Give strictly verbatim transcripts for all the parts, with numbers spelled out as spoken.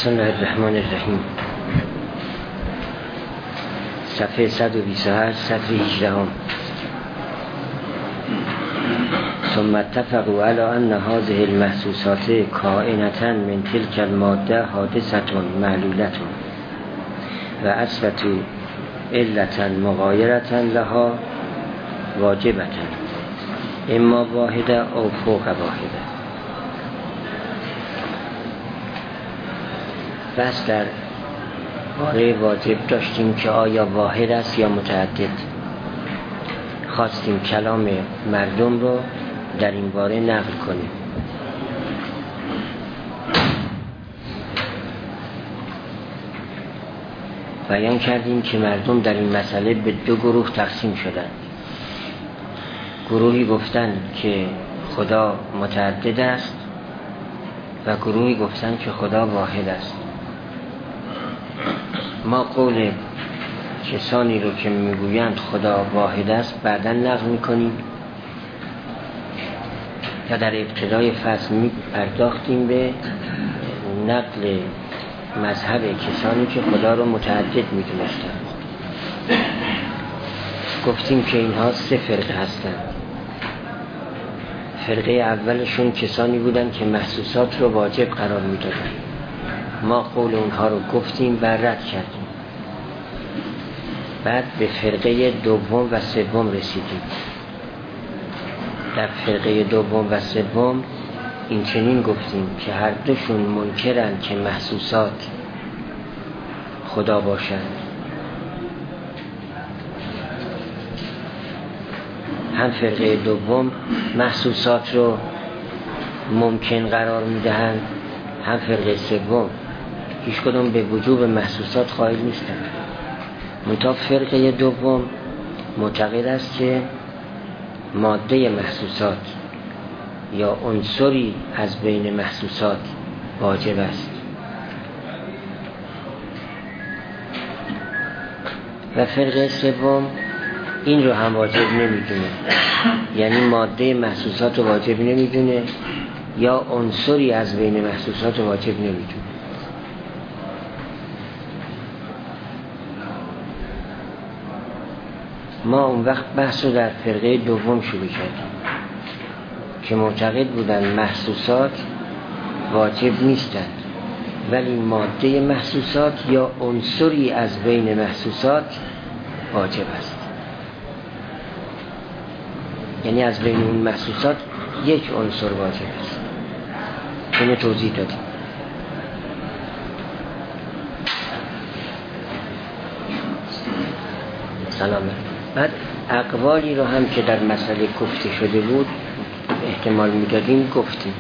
بسم الله الرحمن الرحیم. صفحه صد و بیست و هشت، سطر هجده هم. ثم اتفقوا على ان هذه المحسوسات کائنة من تلك الماده حادثة معلولة و اثبتوا علة مغایرة لها واجبة اما واحده او فوق واحده. بس در باره واجب داشتیم که آیا واحد است یا متعدد. خواستیم کلام مردم رو در این باره نقل کنیم. بیان کردیم که مردم در این مسئله به دو گروه تقسیم شدند. گروهی گفتن که خدا متعدد است و گروهی گفتن که خدا واحد است. ما قول کسانی رو که میگویند خدا واحد است بعداً نقل میکنیم و در ابتدای فصل میپرداختیم به نقل مذهب کسانی که خدا رو متعدد میدونستند. گفتیم که اینها سه فرقه هستند. فرقه اولشون کسانی بودند که محسوسات رو واجب قرار میدادند. ما قول اونها رو گفتیم و رد کردیم. بعد به فرقه دوم و سوم رسیدیم. در فرقه دوم و سوم این چنین گفتیم که هر دوشون منکرن که محسوسات خدا باشند. هم فرقه دوم محسوسات رو ممکن قرار میدهند، هم فرقه سوم هیچ کدوم به وجوب محسوسات قائل نیستند. منتها فرقه دوم معتقد است که ماده محسوسات یا عنصری از بین محسوسات واجب است و فرقه سوم این رو هم واجب نمیدونه، یعنی ماده محسوسات رو واجب نمیدونه یا عنصری از بین محسوسات رو واجب نمیدونه. ما اون وقت بحث رو در فرقه دوم شروع کردیم که معتقد بودن محسوسات واجب نیستند ولی ماده محسوسات یا عنصری از بین محسوسات واجب است. یعنی از بین اون محسوسات یک عنصر واجب است. اینو توضیح دادیم. سلامت. بعد اقوالی رو هم که در مسئله گفته شده بود احتمال میدادیم گفتیم.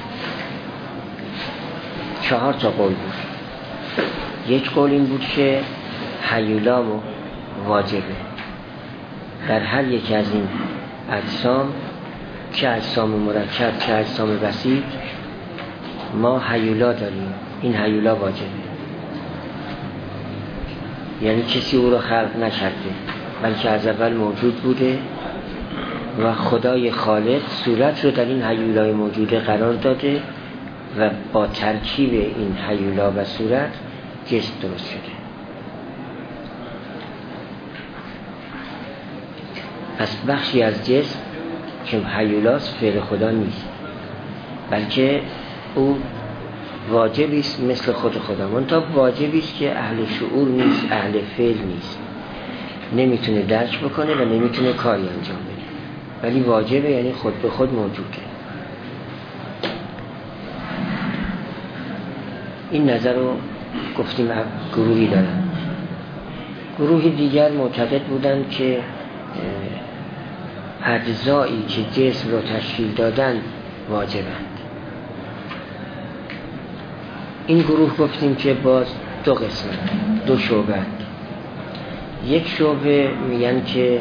چهار تا قول بود. یک قول این بود که هیولا واجبه. در هر یک از این اجسام، چه اجسام مرکب چه اجسام بسیط، ما هیولا داریم. این هیولا واجبه. یعنی کسی او رو خلق نکرده بلکه از اول موجود بوده و خدای خالق صورت رو در این هیولای موجوده قرار داده و با ترکیب این هیولا و صورت جسم درست شده. پس بخشی از جسم که هیولاست فعل خدا نیست بلکه او واجبی است مثل خود خدا. منتها واجبی است که اهل شعور نیست، اهل فعل نیست، نمیتونه درک بکنه و نمیتونه کاری انجام بده، ولی واجبه، یعنی خود به خود موجوده. این نظر رو گفتیم گروهی دارن. گروهی دیگر معتقد بودن که اجزایی که جسم رو تشکیل دادن واجبند. این گروه گفتیم که باز دو قسم، دو شعبه. یک شعبه میگن که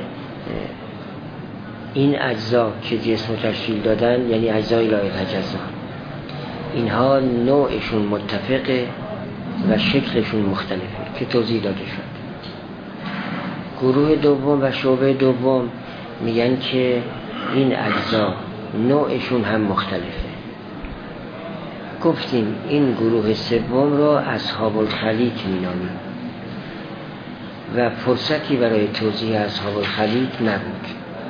این اجزا که جسم رو تشکیل دادن یعنی اجزای لایحتجزا، اینها نوعشون متفقه و شکلشون مختلفه که توضیح داده شد. گروه دوم و شعبه دوم میگن که این اجزا نوعشون هم مختلفه. گفتیم این گروه سوم را اصحاب الخلیط می‌نامیم و فرصتی برای توضیح اصحاب الخلیط نبود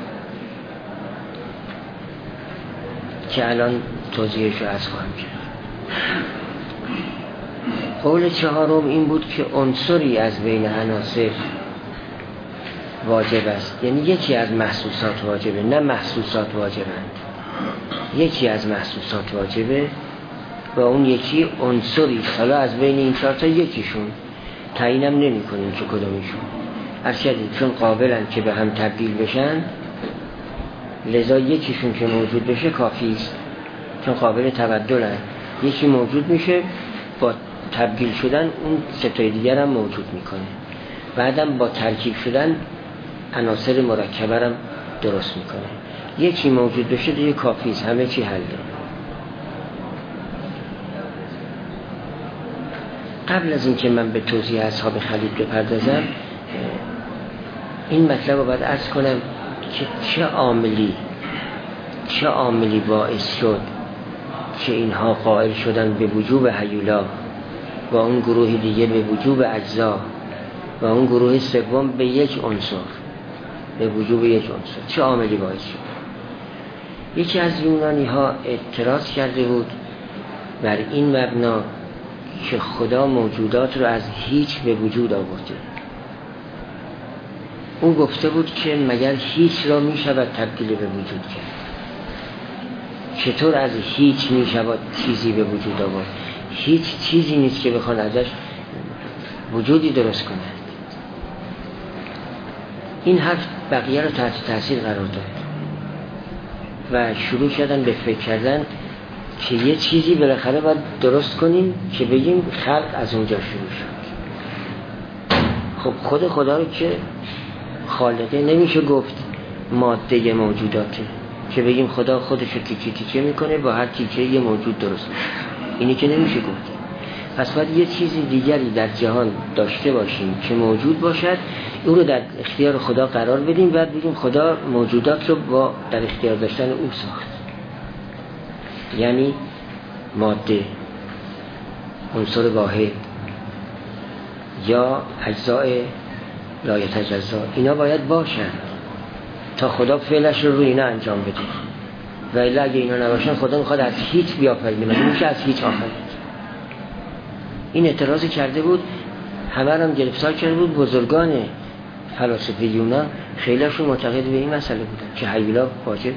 که الان توضیحش رو از خواهم کرد. قول چهارم این بود که عنصری از بین عناصر واجب است، یعنی یکی از محسوسات واجبه، نه محسوسات واجبند، یکی از محسوسات واجبه و اون یکی عنصری. حالا از بین این چهار تا یکیشون تعیینم نمی کنیم که کدومیشون، هرچند چون قابلن که به هم تبدیل بشن لذا یکیشون که موجود بشه کافی است، چون قابل تبدلن. یکی موجود میشه با تبدیل شدن اون ستای دیگر هم موجود میکنه، بعدم با ترکیب شدن عناصر مرکبه هم درست میکنه. یکی موجود بشه دیگه کافی است، همه چی حل داره. قبل از این که من به توضیح اصحاب خلیط بپردازم این مطلب رو باید عرض کنم که چه عاملی چه عاملی باعث شد که اینها قائل شدن به وجوب هیولا و اون گروه دیگه به وجوب اجزا و اون گروه سوم به یک عنصر، به وجوب یک عنصر. چه عاملی باعث شد؟ یکی از یونانی ها اعتراض کرده بود بر این مبنا که خدا موجودات رو از هیچ به وجود آورده. او گفته بود که مگر هیچ را می شود تبدیل به وجود کرد؟ چطور از هیچ می شود چیزی به وجود آورد؟ هیچ چیزی نیست که بخوان ازش وجودی درست کنند. این حرف بقیه رو تحت تاثیر قرار داد و شروع کردن به فکر کردن که یه چیزی بالاخره باید درست کنیم که بگیم خلق از اونجا شروع شد. خب خود خدا رو که خالقه نمیشه گفت ماده موجوداته که بگیم خدا خودش رو تیکه تیکه میکنه با هر تیکه یه موجود درست میشه، اینی که نمیشه گفت. پس باید یه چیزی دیگری در جهان داشته باشیم که موجود باشد، اون رو در اختیار خدا قرار بدیم، بعد بگیم خدا موجودات رو با در اختیار داشتن او ساخت. یعنی ماده، عنصر واحد یا اجزاء لایتجزا، اینا باید باشن تا خدا فعلش رو روی اینا انجام بده. و الا اگه اینا نباشن خدا میخواد از هیچ بیافرینه، مگه میشه از هیچ آفرید؟ این اعتراض کرده بود، همه هم گرفتار کرده بود. بزرگان فلاسفه یونان خیلیشون معتقد به این مسئله بودن که هیولا واجبه.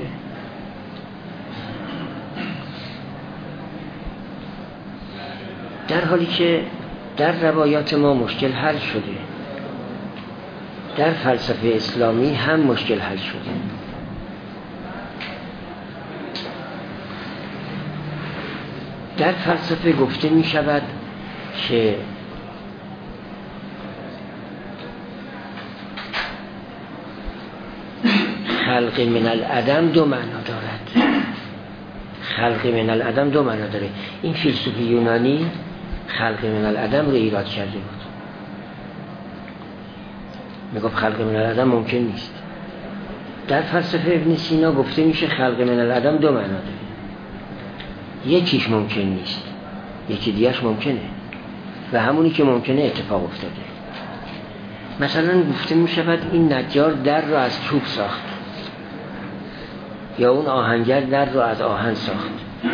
در حالی که در روایات ما مشکل حل شده، در فلسفه اسلامی هم مشکل حل شده. در فلسفه گفته می شود که خلق من العدم دو معنا دارد. خلق من العدم دو معنا داره. این فیلسوف یونانی خلق من العدم رو ایراد کرده بود، میگفت خلق من العدم ممکن نیست. در فلسفه ابن سینا گفته میشه خلق من العدم دو معنا داره، یکیش ممکن نیست، یکی دیگه‌اش ممکنه و همونی که ممکنه اتفاق افتاده. مثلا گفته میشود این نجار در رو از چوب ساخت یا اون آهنگر در رو از آهن ساخت.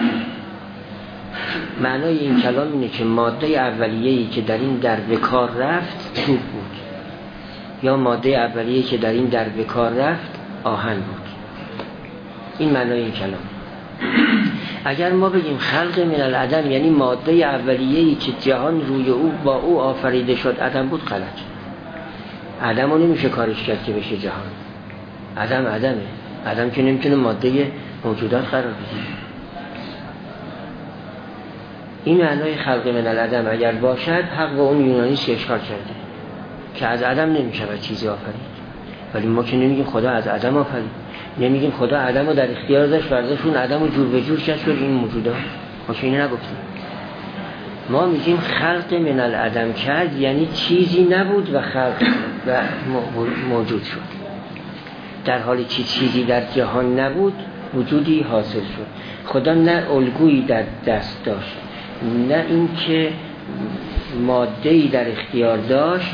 معنای این کلام اینه که ماده اولیه‌ای که در این در به کار رفت چوب بود یا ماده اولیه‌ای که در این در به کار رفت آهن بود. این معنای این کلام. اگر ما بگیم خلق من العدم یعنی ماده اولیه‌ای که جهان روی او با او آفریده شد عدم بود، غلط. عدم رو نمیشه کارش کرد که بشه جهان. عدم عدمه. عدم که نمیتونه ماده موجودات قرار بگیره. این معنای خلق من العدم اگر باشد حق با اون یونانی اشکال کرده که از عدم نمیشه چیزی آفرید. ولی ما که نمیگیم خدا از عدم آفرید، نمیگیم خدا عدم رو در اختیار داشت و ازشون عدم رو جور به جور کرد شد این موجودات. ما که اینو نگفتیم. ما میگیم خلق من العدم کرد یعنی چیزی نبود و خلق و موجود شد. در حالی که چیزی در جهان نبود وجودی حاصل شد. خدا نه الگویی در دست داشت نه اینکه ماده‌ای در اختیار داشت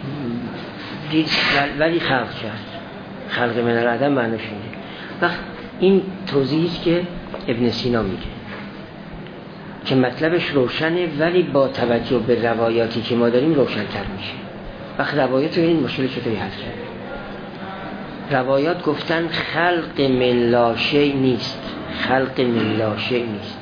ولی خلق کرد. خلق من العدم معنیش اینه. وقت این توضیحی است که ابن سینا میگه که مطلبش روشنه، ولی با توجه به روایاتی که ما داریم روشن‌تر میشه. وقت روایات رو این مشکل چطوری حل کرد؟ روایات گفتن خلق من لا شیء نیست، خلق من لا شیء نیست،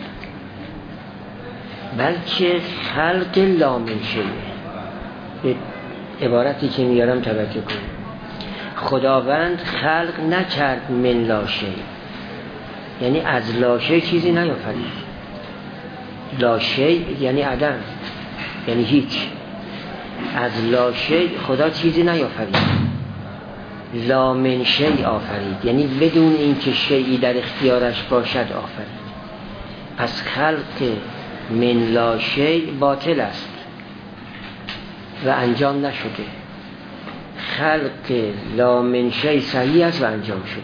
بلکه خلق لا من شیء. به عبارتی که میارم توجه کنید. خداوند خلق نکرد من لا شیء، یعنی از لا شیء چیزی نیافرید. لا شیء یعنی عدم، یعنی هیچ. از لا شیء خدا چیزی نیافرید. لا من شیء آفرید، یعنی بدون اینکه شیئی در اختیارش باشد آفرید. پس خلق من لا شیء باطل است و انجام نشده. خلق لا من شیء صحیح است و انجام شده.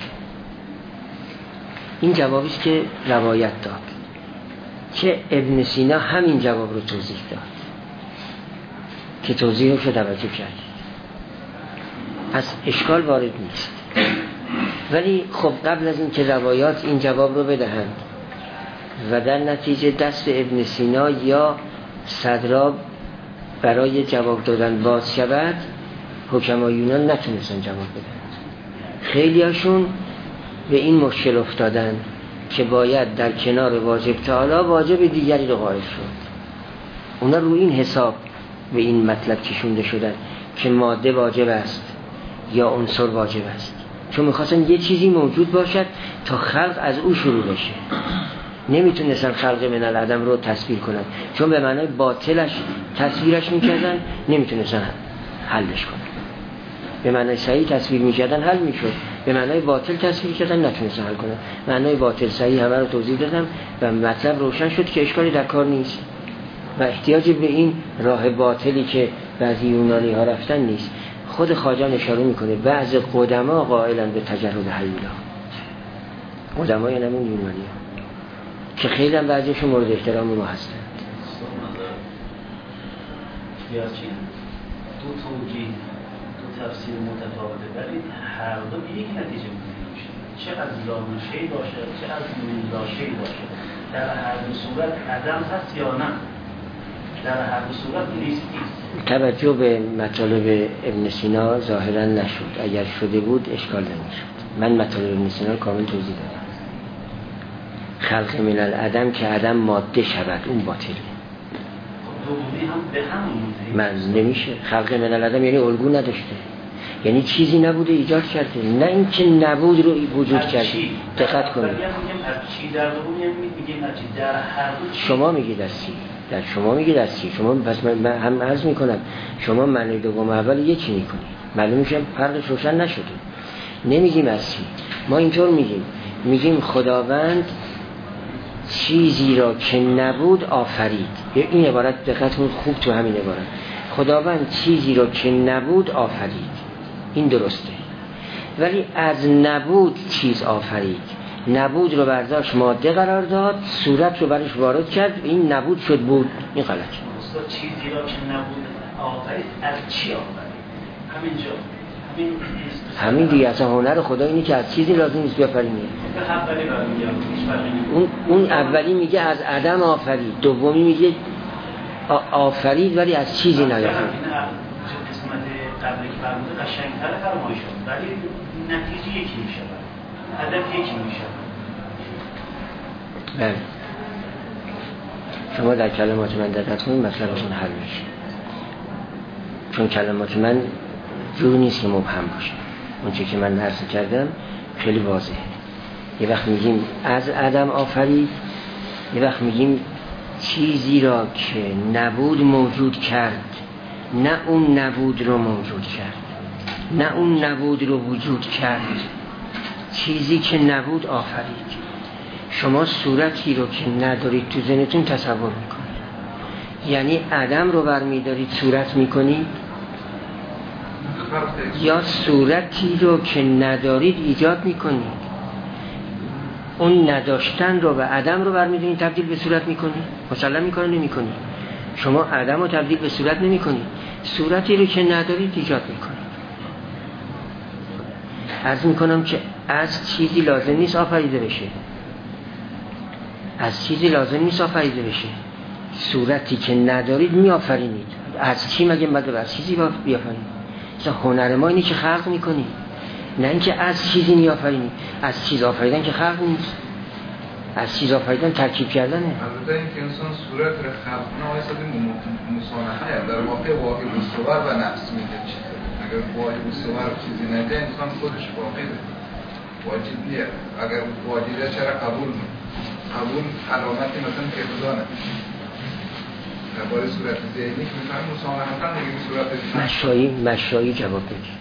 این جوابی است که روایت داد، که ابن سینا همین جواب رو توضیح داد که توضیحش رو توجه کرد. پس اشکال وارد نیست. ولی خب قبل از این که روایات این جواب رو بدهند و در نتیجه دست ابن سینا یا صدراب برای جواب دادن باز شود، حکمای یونان نتونستن جواب بدهند. خیلی هاشون به این مشکل افتادن که باید در کنار واجب تعالی واجب دیگری رو قائل شد. اونا رو این حساب به این مطلب کشونده شدن که ماده واجب است یا عنصر واجب است، چون میخواستن یه چیزی موجود باشد تا خلق از او شروع بشه. نمیتونستن خلق من العدم رو تصویر کنن، چون به معنای باطلش تصویرش میکردن، نمیتونستن حلش کنن. به معنای صحیح تصویر میکردن حل میشد، به معنای باطل تصویر کردن نتونستن حل کنن. معنای باطل صحیح همه رو توضیح دادم و مطلب روشن شد که اشکالی در کار نیست و احتیاج به این راه باطلی که بعضی یونانی ها رفتن نیست. خود خواجه اشاره میکنه بعض قدما قائلن به تجرد حیولا، قدما یعنی همون یونانی ها که خیلی هم بعضیشون مورد احترام ما هستند. یا چی؟ دو توجیه، دو تفسیر متفاوته، ولی هر دو به یک نتیجه میشه. چه از لامشهی باشه، چه از منلاشهی باشه، در هر دو صورت عدم هست یا نه؟ در هر دو صورت نیستی. توجه به مطالب ابن سینا ظاهرا نشد. اگر شده بود اشکال نمیشد. من مطالب ابن سینا رو کامل توضیح دادم. خلق من العدم که عدم ماده شود اون باطله. دومی هم به همون من نمیشه. خلق من العدم یعنی الگو نداشته، یعنی چیزی نبوده ایجاد کرده، نه اینکه نبود رو وجود کرده. دقت کنید. شما میگید از چی؟ در شما میگید از چی؟ شما پس من هم عرض میکنم شما معنی دوم اول یکی میکنید، معلوم میشه فرقش روشن نشده. نمیگیم از چی، ما اینطور میگیم میگیم خداوند چیزی را که نبود آفرید. این عبارت دقتون خوب تو همین عبارت، خداوند چیزی را که نبود آفرید، این درسته. ولی از نبود چیز آفرید، نبود رو برداشت ماده قرار داد، صورت رو برش وارد کرد، این نبود شد بود. این غلطه. استاد چیزی را که نبود آفرید از چی آفرید؟ همینجا همین همین دیگه اصلا هنر خدا اینه که از چیزی لازم نیست بیافرینه. اولی برمیگم اون اون اولی میگه از عدم آفرید، دومی میگه آفرید ولی از چیزی نیافرید. قسمت قبلی که فرموده قشنگ‌تر فرمایش شد، ولی نتیجه یکی میشه، هدف یکی میشه. بله. شما در کلمات من دقت کنید مطلبتون حل میشه، چون کلمات من جور نیست که مبهم باشه. اون چیزی که من عرض کردم خیلی واضحه. یه وقت میگیم از عدم آفرید، یه وقت میگیم چیزی را که نبود موجود کرد، نه اون نبود رو موجود کرد، نه اون نبود رو وجود کرد، چیزی که نبود آفرید. شما صورتی رو که ندارید تو ذهنتون تصور میکنید، یعنی عدم رو برمیدارید صورت میکنید، یا صورتی رو که ندارید ایجاد میکنید. اون نداشتن رو و عدم رو برمی‌دارین تبدیل به صورت می‌کنی؟ مسلم می‌کنی نمی‌کنی؟ شما عدم رو تبدیل به صورت نمی‌کنی، صورتی رو که ندارید ایجاد می‌کنی. عرض می‌کنم که از چیزی لازم نیست آفریده بشه، از چیزی لازم نیست آفریده بشه، صورتی که ندارید می‌آفرینید. از چی مگه مگه از چیزی بیافرینید؟ مثلا هنر ما اینه که خلق می‌کنی، نه اینکه از چیزی می‌آفرینی. از چیز آفریدن که خلق نیست، از چیز آفریدن ترکیب کردنه. البته اینکه انسان صورت رو خلق کنه واسه مصانعه در واقع واقع مستور و نفس میده. اگر واقع مستور چیزی نده انسان خودش واقعه واجب نیست. اگر واجبه چرا قبول قبول علامتی مثلا فقدانه درباره صورت ذهنی که میفهمیم مصانعه دیگه صورت مشایی مشایی جواب میده.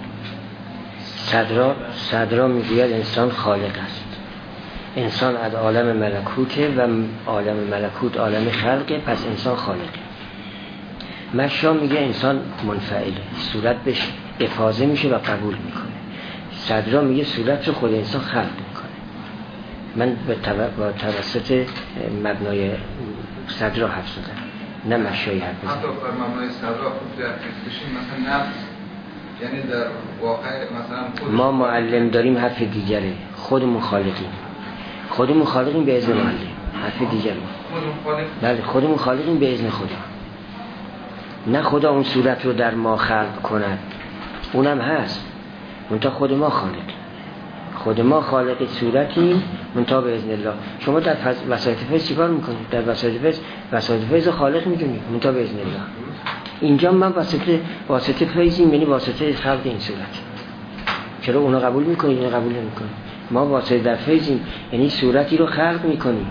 صدرا صدرا میگوید انسان خالق است، انسان از عالم ملکوته و عالم ملکوت عالم خلقه، پس انسان خالقه. مشا میگه انسان منفعله، صورت بهش افاضه میشه و قبول میکنه. صدرا میگه صورت رو خود انسان خلق میکنه. من به با توسط مبنای صدرا حرف زدم، نه مشایی حرف زدم. حتی بر مبنای صدرا خود در بشیم مثلا نفس، یعنی در واقع مثلا ما معلم داریم حرف دیگره، خودمون خالقیم، خودمون خالقیم به اذن معلم، حرف دیگره. بله خودمون خالقیم به اذن خدا، نه خدا اون صورت رو در ما خلق کند، اونم هست منتها خود ما خالق، خود ما خالق صورتیم منتها به اذن الله. شما در وسایط فیض چیکار میکنید؟ در وسایط فیض وسایط فیض خالق میدونید منتها به اذن الله. اینجا من واسطه واسطه فیضیم، یعنی واسطه خلق این صورت. چرا اونا قبول میکنید اینا قبول نمیکنید؟ ما واسطه در فیضیم، یعنی صورتی رو خلق میکنیم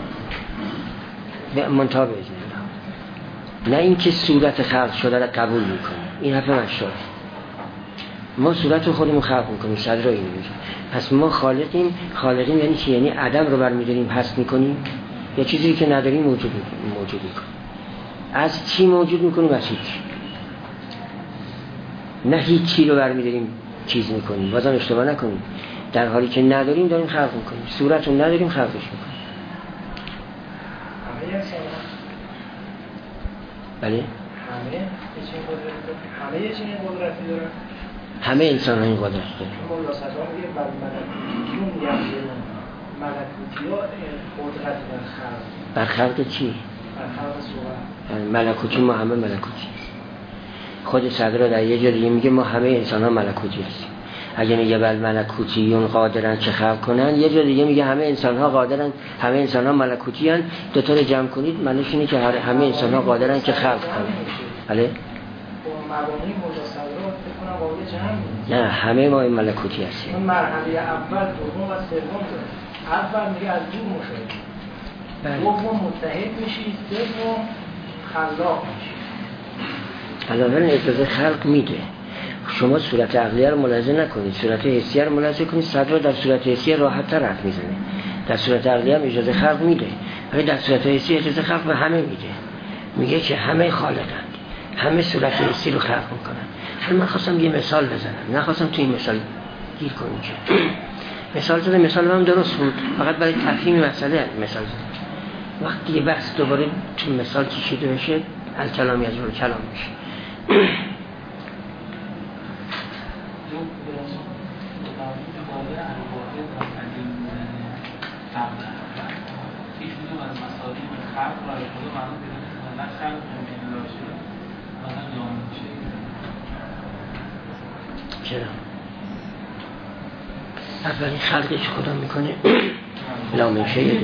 به منتها به اذن الله، نه اینکه صورت خلق شده را قبول میکنیم. این حرف مشاه. ما صورت رو خودمون خلق میکنیم، صدر رو این میگه. پس ما خالقیم. خالقیم یعنی چی؟ یعنی عدم رو برمیداریم هست میکنیم، یا چیزی که نداریم موجود میکنیم موجود میکنیم. از چی موجود میکنیم؟ از هیچ. نه هیچی رو برمیداریم چیز میکنیم، بازم اشتباه نکنیم. در حالی که نداریم داریم خلق میکنیم، صورت رو نداریم خلقش میکنیم. بله؟ همه همه چیز قدرتی دارن. همه انسان ها این قدرت دارن. مولا صدرا میگه بر ملکوتیون یقینون، ملکوتی ها قدرت در خلق. بر خلق چی؟ بر خلق صورت. ملکوتی، ما همه ملکوتی. خود صدرا در یه جا دیگه میگه ما همه انسان ها ملکوتی هستیم. اگه میگه بل ملکوتیون قادرن چه خلق کنن، یه جا دیگه میگه همه انسان ها قادرن، همه انسان ها ملکوتی هن. دو تا رو جمع کنید معنیش اینه که همه انسان ها قادرن که خلق کنن. بله؟ مبانی مولا صدرا بکنم واقع جمع. نه همه ما این ملکوتی هستیم. اون مرحله اول، دوم و سوم داره. اول میگه از دور مشاهده، دوم متحد میشید، سوم خلاق میشید. علاوه اجازه خلق میده. شما صورت عقلیه رو ملاحظه نکنید، صورت حسیه رو ملاحظه کنید. صدر در صورت حسیه راحت تر حرف میزنه. در صورت عقلیه هم اجازه خلق میده، ولی در صورت حسیه اجازه خلق به همه میده. میگه که همه خالقند، همه صورت حسی رو خلق میکنن. حالا من خواستم یه مثال بزنم، نخواستم تو این مثال گیر کنید که مثال زدم، مثال هم درست بود، فقط برای تفهیم مسئله مثال زدم. وقتی یه بحث دوباره تو مثال کشیده بشه، الکلامی از رو کلام میشه. چرا؟ اولین خلقش خدا میکنه لامشه دیگه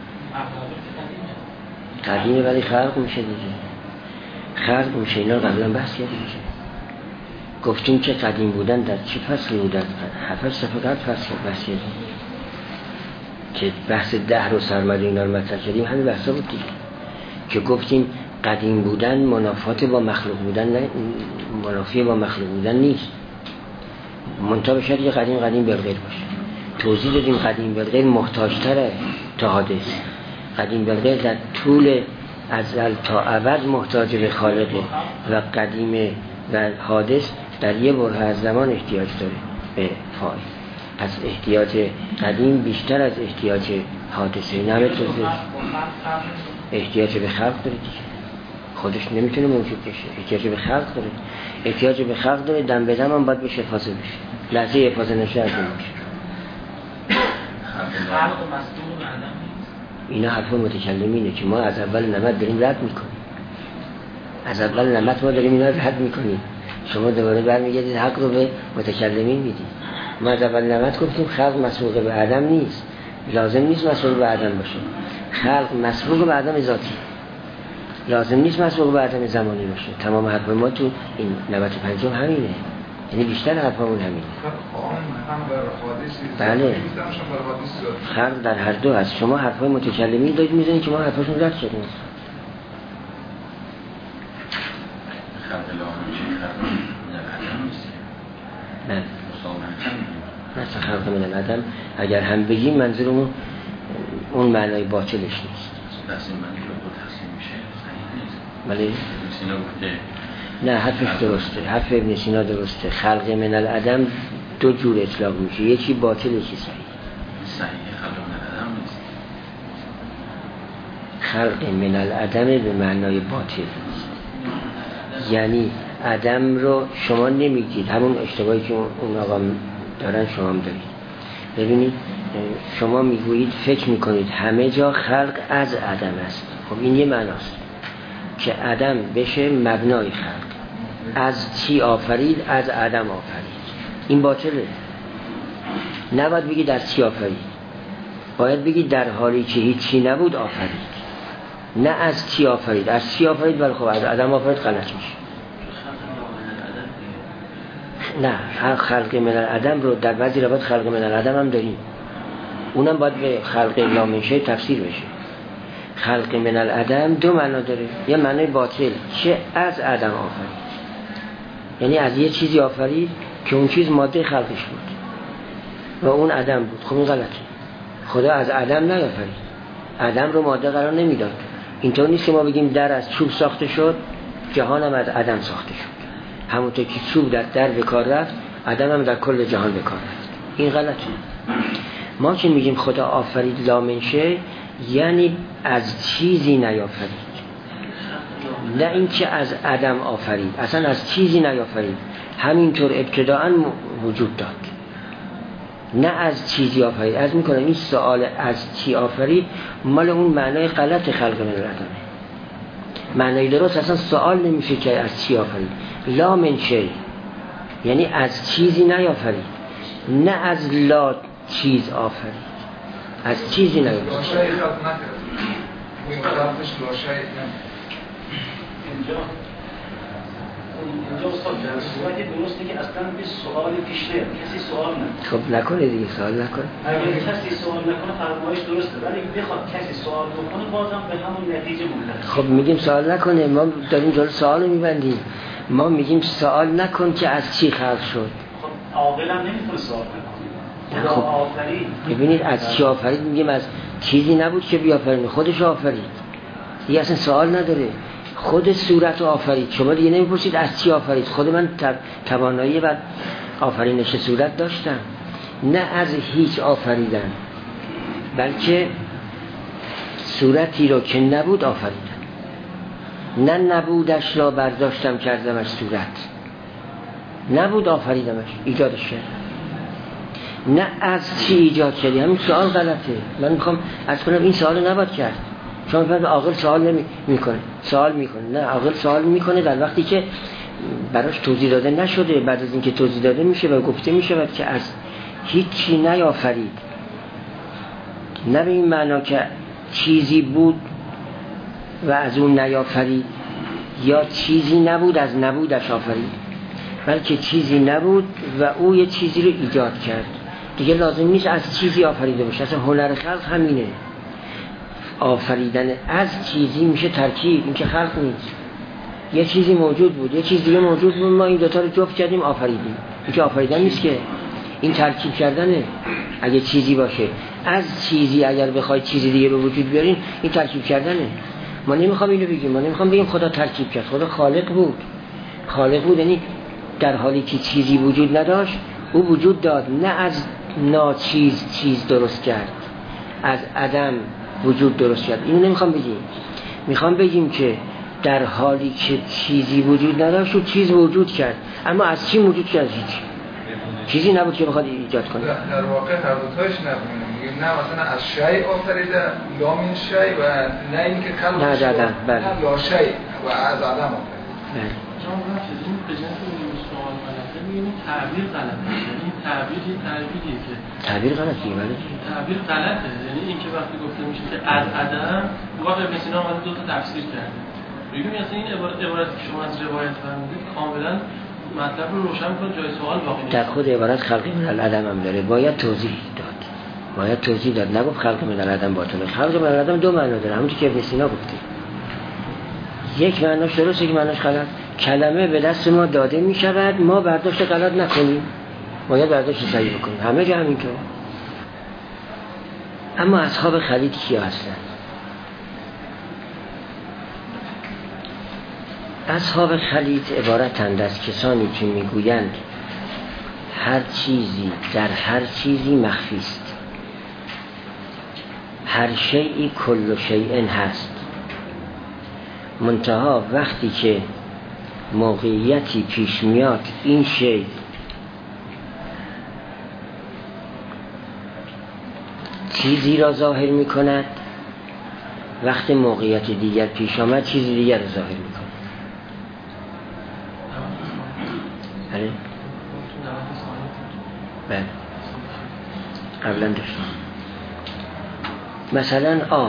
قدیمه ولی خلق میشه دیگه، خلق میشه. اینا قبلا بحث کردیم میشه. گفتیم که قدیم بودن در چه فصلی بودن؟ هفت صفحه قبل فصل بحث کردیم که بحث دهر و سرمدی اینا رو مطرح کردیم. همین بحثا بود دیگه که گفتیم قدیم بودن منافات با مخلوق بودن نه، منافی با مخلوق بودن نیست. منتها بشد یه قدیم قدیم بالغیر باشه. توضیح دادیم قدیم بالغیر محتاج‌تره تا حادث. قدیم بالغیر در طول ازل تا ابد محتاج به خالقه و قدیم و حادث در یه بره از زمان احتیاج داره به فاعل. از احتیاج قدیم بیشتر از احتیاج حادثه. این همه توضیح احتیاج به خلق داره دیگه، خودش نمیتونه موجود بشه، احتیاج به خلق داره. احتیاج به خلق داره، دم به دم هم باید بشه حفاظه بشه، لحظه حفاظه نشه از این میشه. خلق و مصدوق به عدم. اینا حرف متکلمینه که ما از اول نمد داریم رد میکنیم. از اول نمد ما داریم اینا رد میکنیم. شما دوباره برمیگردید حق رو به متکلمین میدید. ما از اول نمد گفتیم خلق مسبوق به عدم نیست، لازم نیست مسبوق به عدم باشه. خلق مسبوق به عدم ذاتی، لازم نیست مسبوق به عدم زمانی باشه. تمام حرف ما تو این نود و پنج همینه، یعنی بیشتر حرفمون همینه. بله، خلق در هر دو هست. شما حرفای متکلمین دارید میزنید که ما حرفاشون رد شدیم. نه نه خلق من العدم اگر هم بگیم منظورمون اون معنای باطلش نیست. بس این معنی رو با تقسیم میشه صحیح نیست. ولی ابن سینا گفته نه، حرفش درسته، حرف ابن سینا درسته. خلق من العدم دو جور اطلاق میشه، یکی باطل یکی صحیح. صحیح خلق من العدم نیست. خلق من العدم به معنای باطل نیست، یعنی عدم رو شما نمیگید، همون اشتباهی که اون آقا دارن شما هم دارید. ببینید شما میگویید فکر میکنید همه جا خلق از عدم است. خب این یه معناست که عدم بشه مبنای خلق. از چی آفرید؟ از عدم آفرید. این باطله. نباید بگید از چی آفرید، باید بگید در حالی که هیچی نبود آفرید. نه از چی آفرید، از چی آفرید ولی خب از عدم آفرید غلط میشه. نه، خلق من العدم رو در بعضی روایات خلق من العدم هم داریم، اونم باید به خلق لا من شیء تفسیر بشه. خلق من العدم دو معنا داره، یه معنای باطل که از عدم آفرید، یعنی از یه چیزی آفرید که اون چیز ماده خلقش بود و اون عدم بود. خب این غلطه. خدا از عدم نیافرید، عدم رو ماده قرار نمیداد. اینطور نیست که ما بگیم در از چوب ساخته شد، جهان هم از عدم ساخته شد. همونطور که چوب در در به کار رفت، عدم هم در کل جهان به کار رفت. این غلطه. ما که میگیم خدا آفرید لا من شیء، یعنی از چیزی نیافرید، نه اینکه از عدم آفرید، اصلا از چیزی نیافرید، همینطور ابتداءً وجود داد. نه از چیزی آفرید. از میکنم این سوال از چی آفرید مال اون معنای غلط خلق من العدمه. معنای درست اصلا سوال نمیشه که از چی آفرید. لا من شیء یعنی از چیزی نیافرید، نه از لا چیز آفرید، از چیزی نیافرید. لا شیء خلق نکرد. این خلقش لا شیء نمیشه. اینجا اینجا استاد در صورت درسته که اصلا به سوال پیش نیاد، کسی سوال نکنه. خب نکنه دیگه، سوال نکنه. اگر کسی سوال نکنه فرمایش درسته، ولی بخواد کسی سوال بکنه بازم به همون نتیجه منتهی. خب میگیم سوال نکنه، ما داریم جلو سوالو میبندیم. ما میگیم سوال نکن که از چی خلق شد. خب عاقل هم نمیتونه سوال نکنه. خدا آفرید. ببینید از چی آفرید، میگیم از چیزی نبود که بیافرینه، خودش آفرید. دیگه اصلا سوال نداره. خود صورت رو آفرید. شما دیگه نمیپرسید از چی آفرید. خود من توانایی و آفرینش صورت داشتم، نه از هیچ آفریدن، بلکه صورتی رو که نبود آفریدن. نه نبودش را برداشتم کردمش صورت، نبود آفریدمش، ایجادش کردم. نه از چی ایجاد شدی. همین سوال غلطه. من میخوام از کنم این سوال نباید کرد. چون فرد عاقل سوال نمی میکنه، سوال میکنه. نه، عاقل سوال میکنه در وقتی که براش توضیح داده نشده. بعد از اینکه توضیح داده میشه و گفته میشه که از هیچی نیافرید، نه به این معنا که چیزی بود و از اون نیافرید، یا چیزی نبود از نبودش آفرید، بلکه چیزی نبود و او یه چیزی رو ایجاد کرد. دیگه لازم نیست از چیزی آفریده باشه. اصلا هنر خلق همینه. آفریدن از چیزی میشه ترکیب، این که خلق نیست. یه چیزی موجود بود، یه چیز دیگه موجود بود، ما این دوتا رو جفت کردیم آفریدیم. این که آفریدن نیست، که این ترکیب کردنه. اگه چیزی باشه از چیزی، اگر بخوای چیزی دیگه به وجود بیارین، این ترکیب کردنه. ما نمیخوام اینو بگیم، ما نمیخوام بگیم خدا ترکیب کرد. خدا خالق بود. خالق بود یعنی در حالی که چیزی وجود نداشت او وجود داد، نه از ناچیز چیز درست کرد، از عدم وجود درست کرد. اینو نمیخوام بگیم، میخوام بگیم که در حالی که چیزی وجود نداشت و چیز وجود کرد، اما از چی وجود کرد؟ هیچ چیزی نبود که بخواد ایجاد کنه. در واقع هر دو تاش نبودیم، میگیم نه مثلا از شیء آفریده یا من شیء و نه اینکه خلق نه دادن بله یا شیء و از عدم آفریده. بله جان بخشید این به جنس این سوال غلطه، میگیم تعبیر غلطه، یعنی تعبیر یه تعبیریه که تعبیر غلطیه. بله تعبیر غلطه، یعنی این که وقتی گفته میشه که از عدم، واقعا ابن سینا اومده دو تا تفسیر کرده. میگم اصلا این عبارت عبارتی که شما از روایت فرمودید کاملا مطلب رو روشن کنه، جای سوال باقی نیست. در خود عبارت خلق من العدم هم داره، باید توضیح داد، باید توضیح داد، نگفت خلق من العدم باطله. خلق من العدم دو معنا داره، همونطور که ابن سینا گفته. یک معناش درسته، یک معناش غلط. کلمه به دست ما داده می شود، ما برداشت غلط نکنیم، باید برداشت صحیح بکنیم، همه جا همینطور. اما اصحاب خلید کیا هستن؟ اصحاب خلید عبارتند از کسانی که میگویند هر چیزی در هر چیزی مخفی است، هر شیئی کل شیء هست، منتها وقتی که موقعیتی پیش میاد این شیء چیزی را ظاهر میکند، وقت موقعیت دیگر پیش آمد چیزی دیگر را ظاهر میکند. بله بله قبلا داشتم. مثلا آب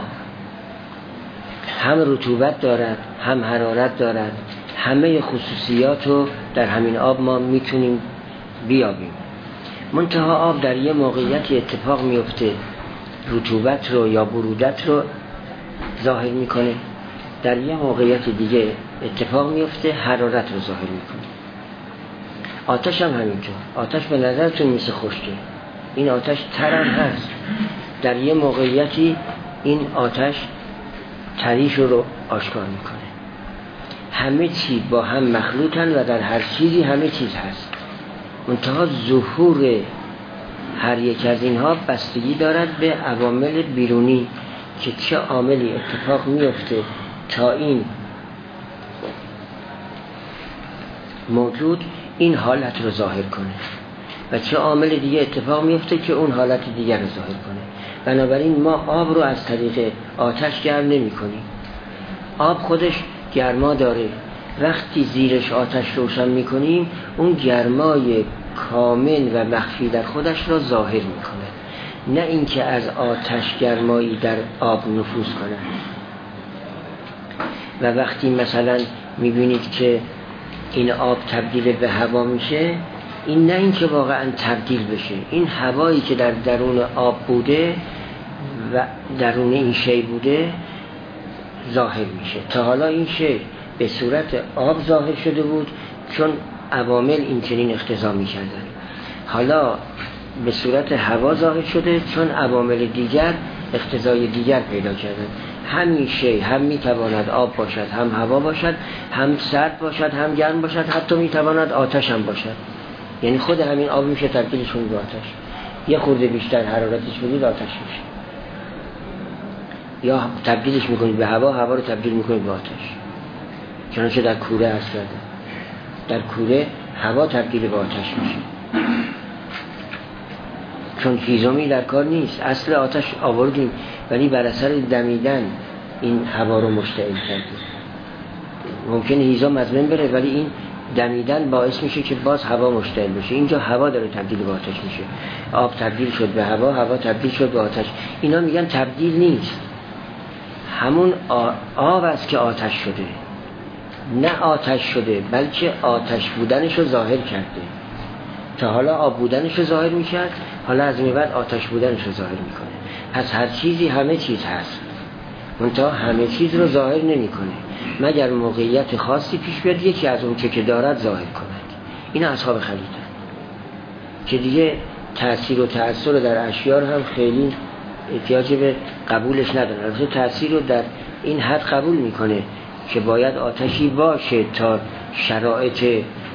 هم رطوبت دارد، هم حرارت دارد، همه خصوصیات رو در همین آب ما میتونیم بیابیم. منتها آب در یه موقعیتی اتفاق میفته رطوبت رو یا برودت رو ظاهر میکنه، در یه موقعیت دیگه اتفاق میفته حرارت رو ظاهر میکنه. آتش هم همینطور. آتش به نظرتون مثل خشکه، این آتش ترم هست، در یه موقعیتی این آتش تریش رو آشکار میکنه. همه چیز با هم مخلوطن و در هر چیزی همه چیز هست، منتها ظهور هر یک از اینها بستگی دارد به عوامل بیرونی که چه عاملی اتفاق میفته تا این موجود این حالت رو ظاهر کنه و چه عامل دیگه اتفاق میفته که اون حالت دیگر رو ظاهر کنه. بنابراین ما آب رو از طریق آتش گرم نمی کنیم. آب خودش گرما داره، وقتی زیرش آتش روشن می کنیم اون گرمای کامل و مخفی در خودش را ظاهر می کنه، نه اینکه از آتش گرمایی در آب نفوذ کنه. و وقتی مثلا می بینید که این آب تبدیل به هوا میشه، این نه اینکه واقعا تبدیل بشه، این هوایی که در درون آب بوده و درون این شی بوده ظاهر میشه. تا حالا این شی به صورت آب ظاهر شده بود چون عوامل این چنین اقتضا میکردن، حالا به صورت هوا ظاهر شده چون عوامل دیگر اقتضای دیگر پیدا کردن. همین شی هم میتواند آب باشد، هم هوا باشد، هم سرد باشد، هم گرم باشد، حتی میتواند آتش هم باشد. یعنی خود همین آب میشه تبدیلش کنید به آتش، یه خورده بیشتر حرارتش بدید آتش میشه، یا تبدیلش میکنید به هوا، هوا رو تبدیل میکنید به آتش. چنانچه در کوره هست کرده، در کوره هوا تبدیل به آتش میشه چون هیزمی در کار نیست. اصل آتش آوردیم ولی بر اثر دمیدن این هوا رو مشتعل کردیم. ممکنه هیزم از بین بره ولی این دمیدن باعث میشه که باز هوا مشتعل بشه. اینجا هوا داره تبدیل به آتش میشه، آب تبدیل شد به هوا، هوا تبدیل شد به آتش. اینا میگن تبدیل نیست، همون آب است که آتش شده، نه آتش شده بلکه آتش بودنش رو ظاهر کرده. تا حالا آب بودنش رو ظاهر میکرد، حالا از این بعد آتش بودنش رو ظاهر میکنه. پس هر چیزی همه چیز هست، منتها همه چیز رو ظاهر نمیکنه مگر موقعیت خاصی پیش بیاد یکی از اون چه که دارد ظاهر کند. این اصحاب خلیدن که دیگه تأثیر و تأثیر رو در اشیاء هم خیلی احتیاج به قبولش نداره. البته تأثیر رو در این حد قبول میکنه که باید آتشی باشه تا شرایط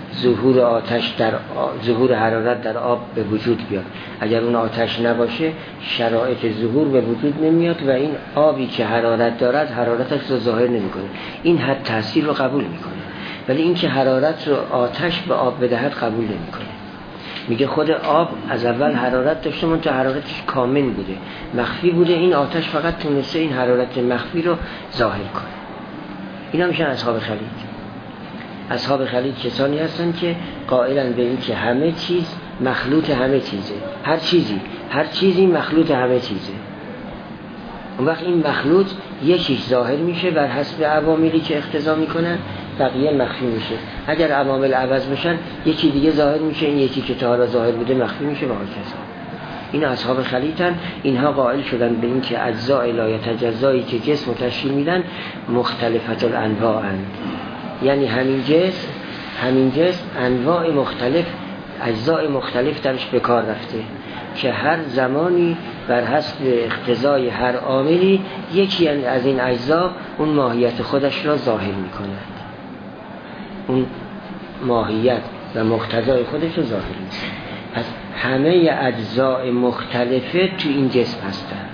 ظهور آتش در آ... ظهور حرارت در آب به وجود بیاد. اگر اون آتش نباشه شرایط ظهور به وجود نمیاد و این آبی که حرارت دارد حرارتش رو ظاهر نمیکنه. این حد تاثیر رو قبول میکنه، ولی این که حرارت رو آتش به آب بدهد قبول نمیکنه. میگه خود آب از اول حرارت داشته، منتها حرارتش کامل بوده، مخفی بوده. این آتش فقط تونسته این حرارت مخفی رو ظاهر کنه. اینا میشن اصحاب خلیج. اصحاب خلیج کسانی هستن که قائلن به این که همه چیز مخلوط همه چیزه، هر چیزی هر چیزی مخلوط همه چیزه. اون وقت این مخلوط یکیش ظاهر میشه بر حسب عواملی که اقتضا میکنن، بقیه مخفی میشه. اگر عوامل عوض بشن یکی دیگه ظاهر میشه، این یکی که تا حالا ظاهر بوده مخفی میشه و هرکس. این اصحاب خلیطن. اینها قائل شدن به این که اجزاء لا یتجزایی که جسم تشکیل میدن مختلفت الانواع اند. یعنی همین جسم همین جسم انواع مختلف، اجزاء مختلف درش به کار رفته که هر زمانی بر حسب اقتضای هر عاملی یکی از این اجزا اون ماهیت خودش را ظاهر می‌کند، اون ماهیت و مقتضای خودش را ظاهر می‌کند. پس همه اجزاء مختلفه تو این جسم هستند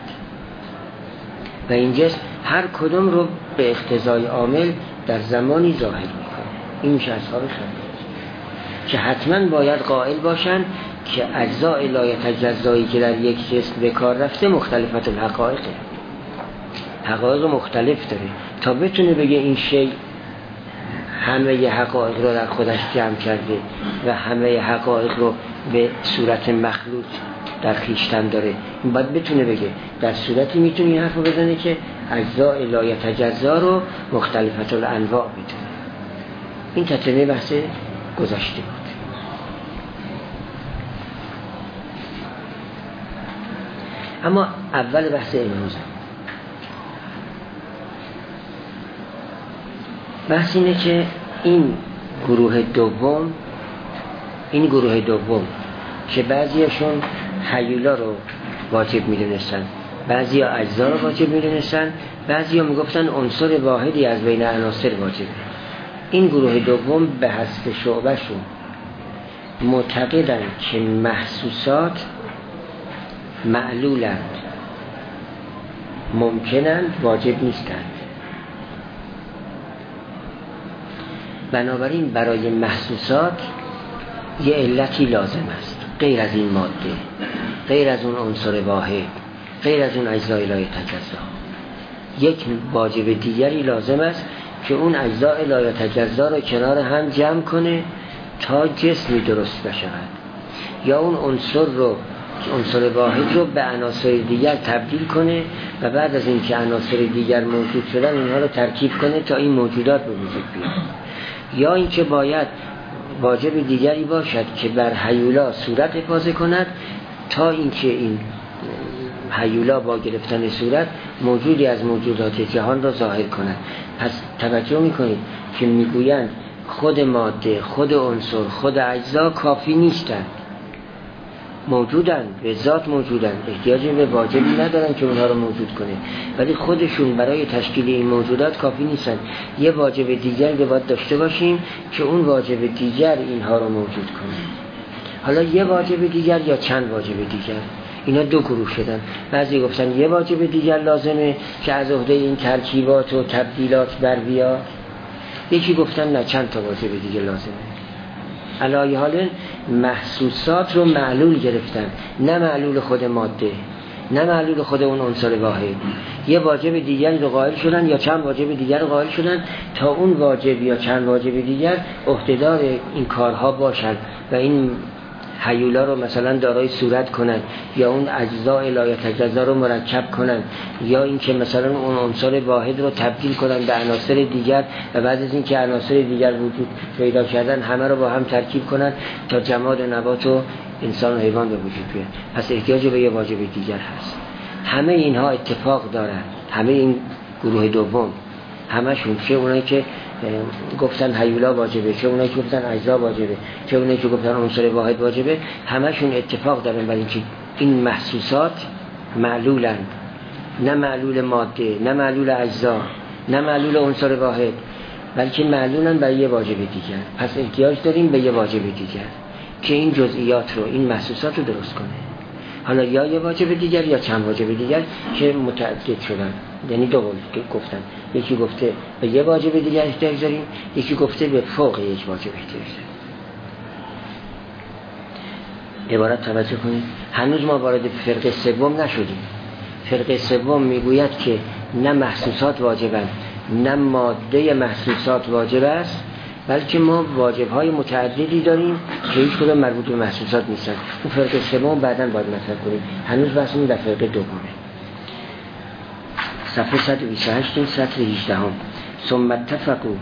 و این جسم هر کدوم رو به اقتضای عامل در زمانی ظاهر می‌کنه. این میشه اصحاب خلیج که حتما باید قائل باشن که اجزاء لا یتجزایی که در یک جسم به کار رفته مختلفت الحقایقه، حقایق مختلف داره تا بتونه بگه این شی همه ی حقایق رو در خودش جمع کرده و همه ی حقایق رو به صورت مخلوط در خویشتن داره. این باید بتونه بگه. در صورتی میتونه این حرف رو بزنه که اجزاء لا یتجزا رو مختلفت الانواع میتونه. این تتمه بحث گذشته بود. اما اول بحث امروز بحث اینه که این گروه دوم این گروه دوم که بعضیشون هیولا رو واجب میدونستن، بعضیا اجزا رو واجب میدونستن، بعضیا میگفتن عنصر واحدی از بین عناصر واجبه. این گروه دوم به حسب شعبهشون معتقدن که محسوسات معلولند، ممکنند، واجب نیستند. بنابراین برای محسوسات یه علتی لازم است غیر از این ماده، غیر از اون عنصر واحد، غیر از اون اجزای لا یتجزا. یک واجب دیگری لازم است که اون اجزای لا یتجزا رو کنار هم جمع کنه تا جسمی درست بشود، یا اون عنصر رو عنصر واحد رو به عناصر دیگر تبدیل کنه و بعد از اینکه عناصر دیگر موجود شدن اینها رو ترکیب کنه تا این موجودات به وجود بیاد. یا اینکه باید واجب دیگری باشد که بر هیولا صورت افاضه کند تا اینکه این هیولا با گرفتن صورت موجودی از موجودات جهان را ظاهر کند. پس توجه میکنید که میگویند خود ماده، خود عنصر، خود اجزا کافی نیستند، موجودند، به ذات موجودند، احتیاجی به واجبی ندارن که اونها رو موجود کنه، ولی خودشون برای تشکیل این موجودات کافی نیستن. یه واجب دیگری رو باید داشته باشیم که اون واجب دیگر اینها رو موجود کنه. حالا یه واجب دیگر یا چند واجب دیگر، اینا دو گروه شدن. بعضی گفتن یه واجب دیگر لازمه که از عهده این ترکیبات و تبدیلات بر بیاد، یکی گفتن نه، چند تا واجب دیگه لازمه. علایه حال محسوسات رو معلول گرفتن، نه معلول خود ماده، نه معلول خود اون عنصر واحد. یه واجب دیگری رو قائل شدن یا چند واجب دیگر رو قائل شدن تا اون واجب یا چند واجب دیگر عهدهدار این کارها باشن و این هیولا رو مثلا دارای صورت کنن، یا اون اجزاء لا یتجزا رو مرکب کنن، یا اینکه مثلا اون عنصر واحد رو تبدیل کنن به عناصر دیگر و بعد از اینکه عناصر دیگر وجود پیدا کردن همه رو با هم ترکیب کنن تا جماد و نبات و انسان و حیوان به وجود بیاد. پس احتیاج به یه واجب دیگر هست. همه اینها اتفاق دارن، همه این گروه دوم، همشون، چه اونایی که گفتن هیولا واجبه، چه اونایی که گفتن اجزا واجبه، چه اونایی که گفتن عنصر واحد واجبه، همشون اتفاق دارن برای اینکه این محسوسات معلولند، نه معلول ماده، نه معلول اجزا، نه معلول عنصر واحد. بلکه معلولن برای یه واجب دیگر. پس احتیاج داریم به یه واجب دیگر که این جزئیات رو، این محسوسات رو درست کنه. حالا یا یه واجب دیگر یا چند واجب دیگر که متعدد شدن. یعنی دو قول گفتن، یکی گفته به یه واجب دیگر احتیاج داریم، یکی گفته به فوق یک واجب احتیاج داریم. عبارت توجه کنید، هنوز ما وارد فرقه سوم نشدیم. فرقه سوم میگوید که نه محسوسات واجبند نه ماده محسوسات واجب است، بلکه ما واجب‌های متعددی داریم که هیچ کدام مربوط به محسوسات نیستن. اون فرقه سوم بعداً باید مطرح کنیم. هنوز بحثمون در فرقه دومه. صفحه صد و بیست و هشت سطر هجده هم. ثم اتفقوا،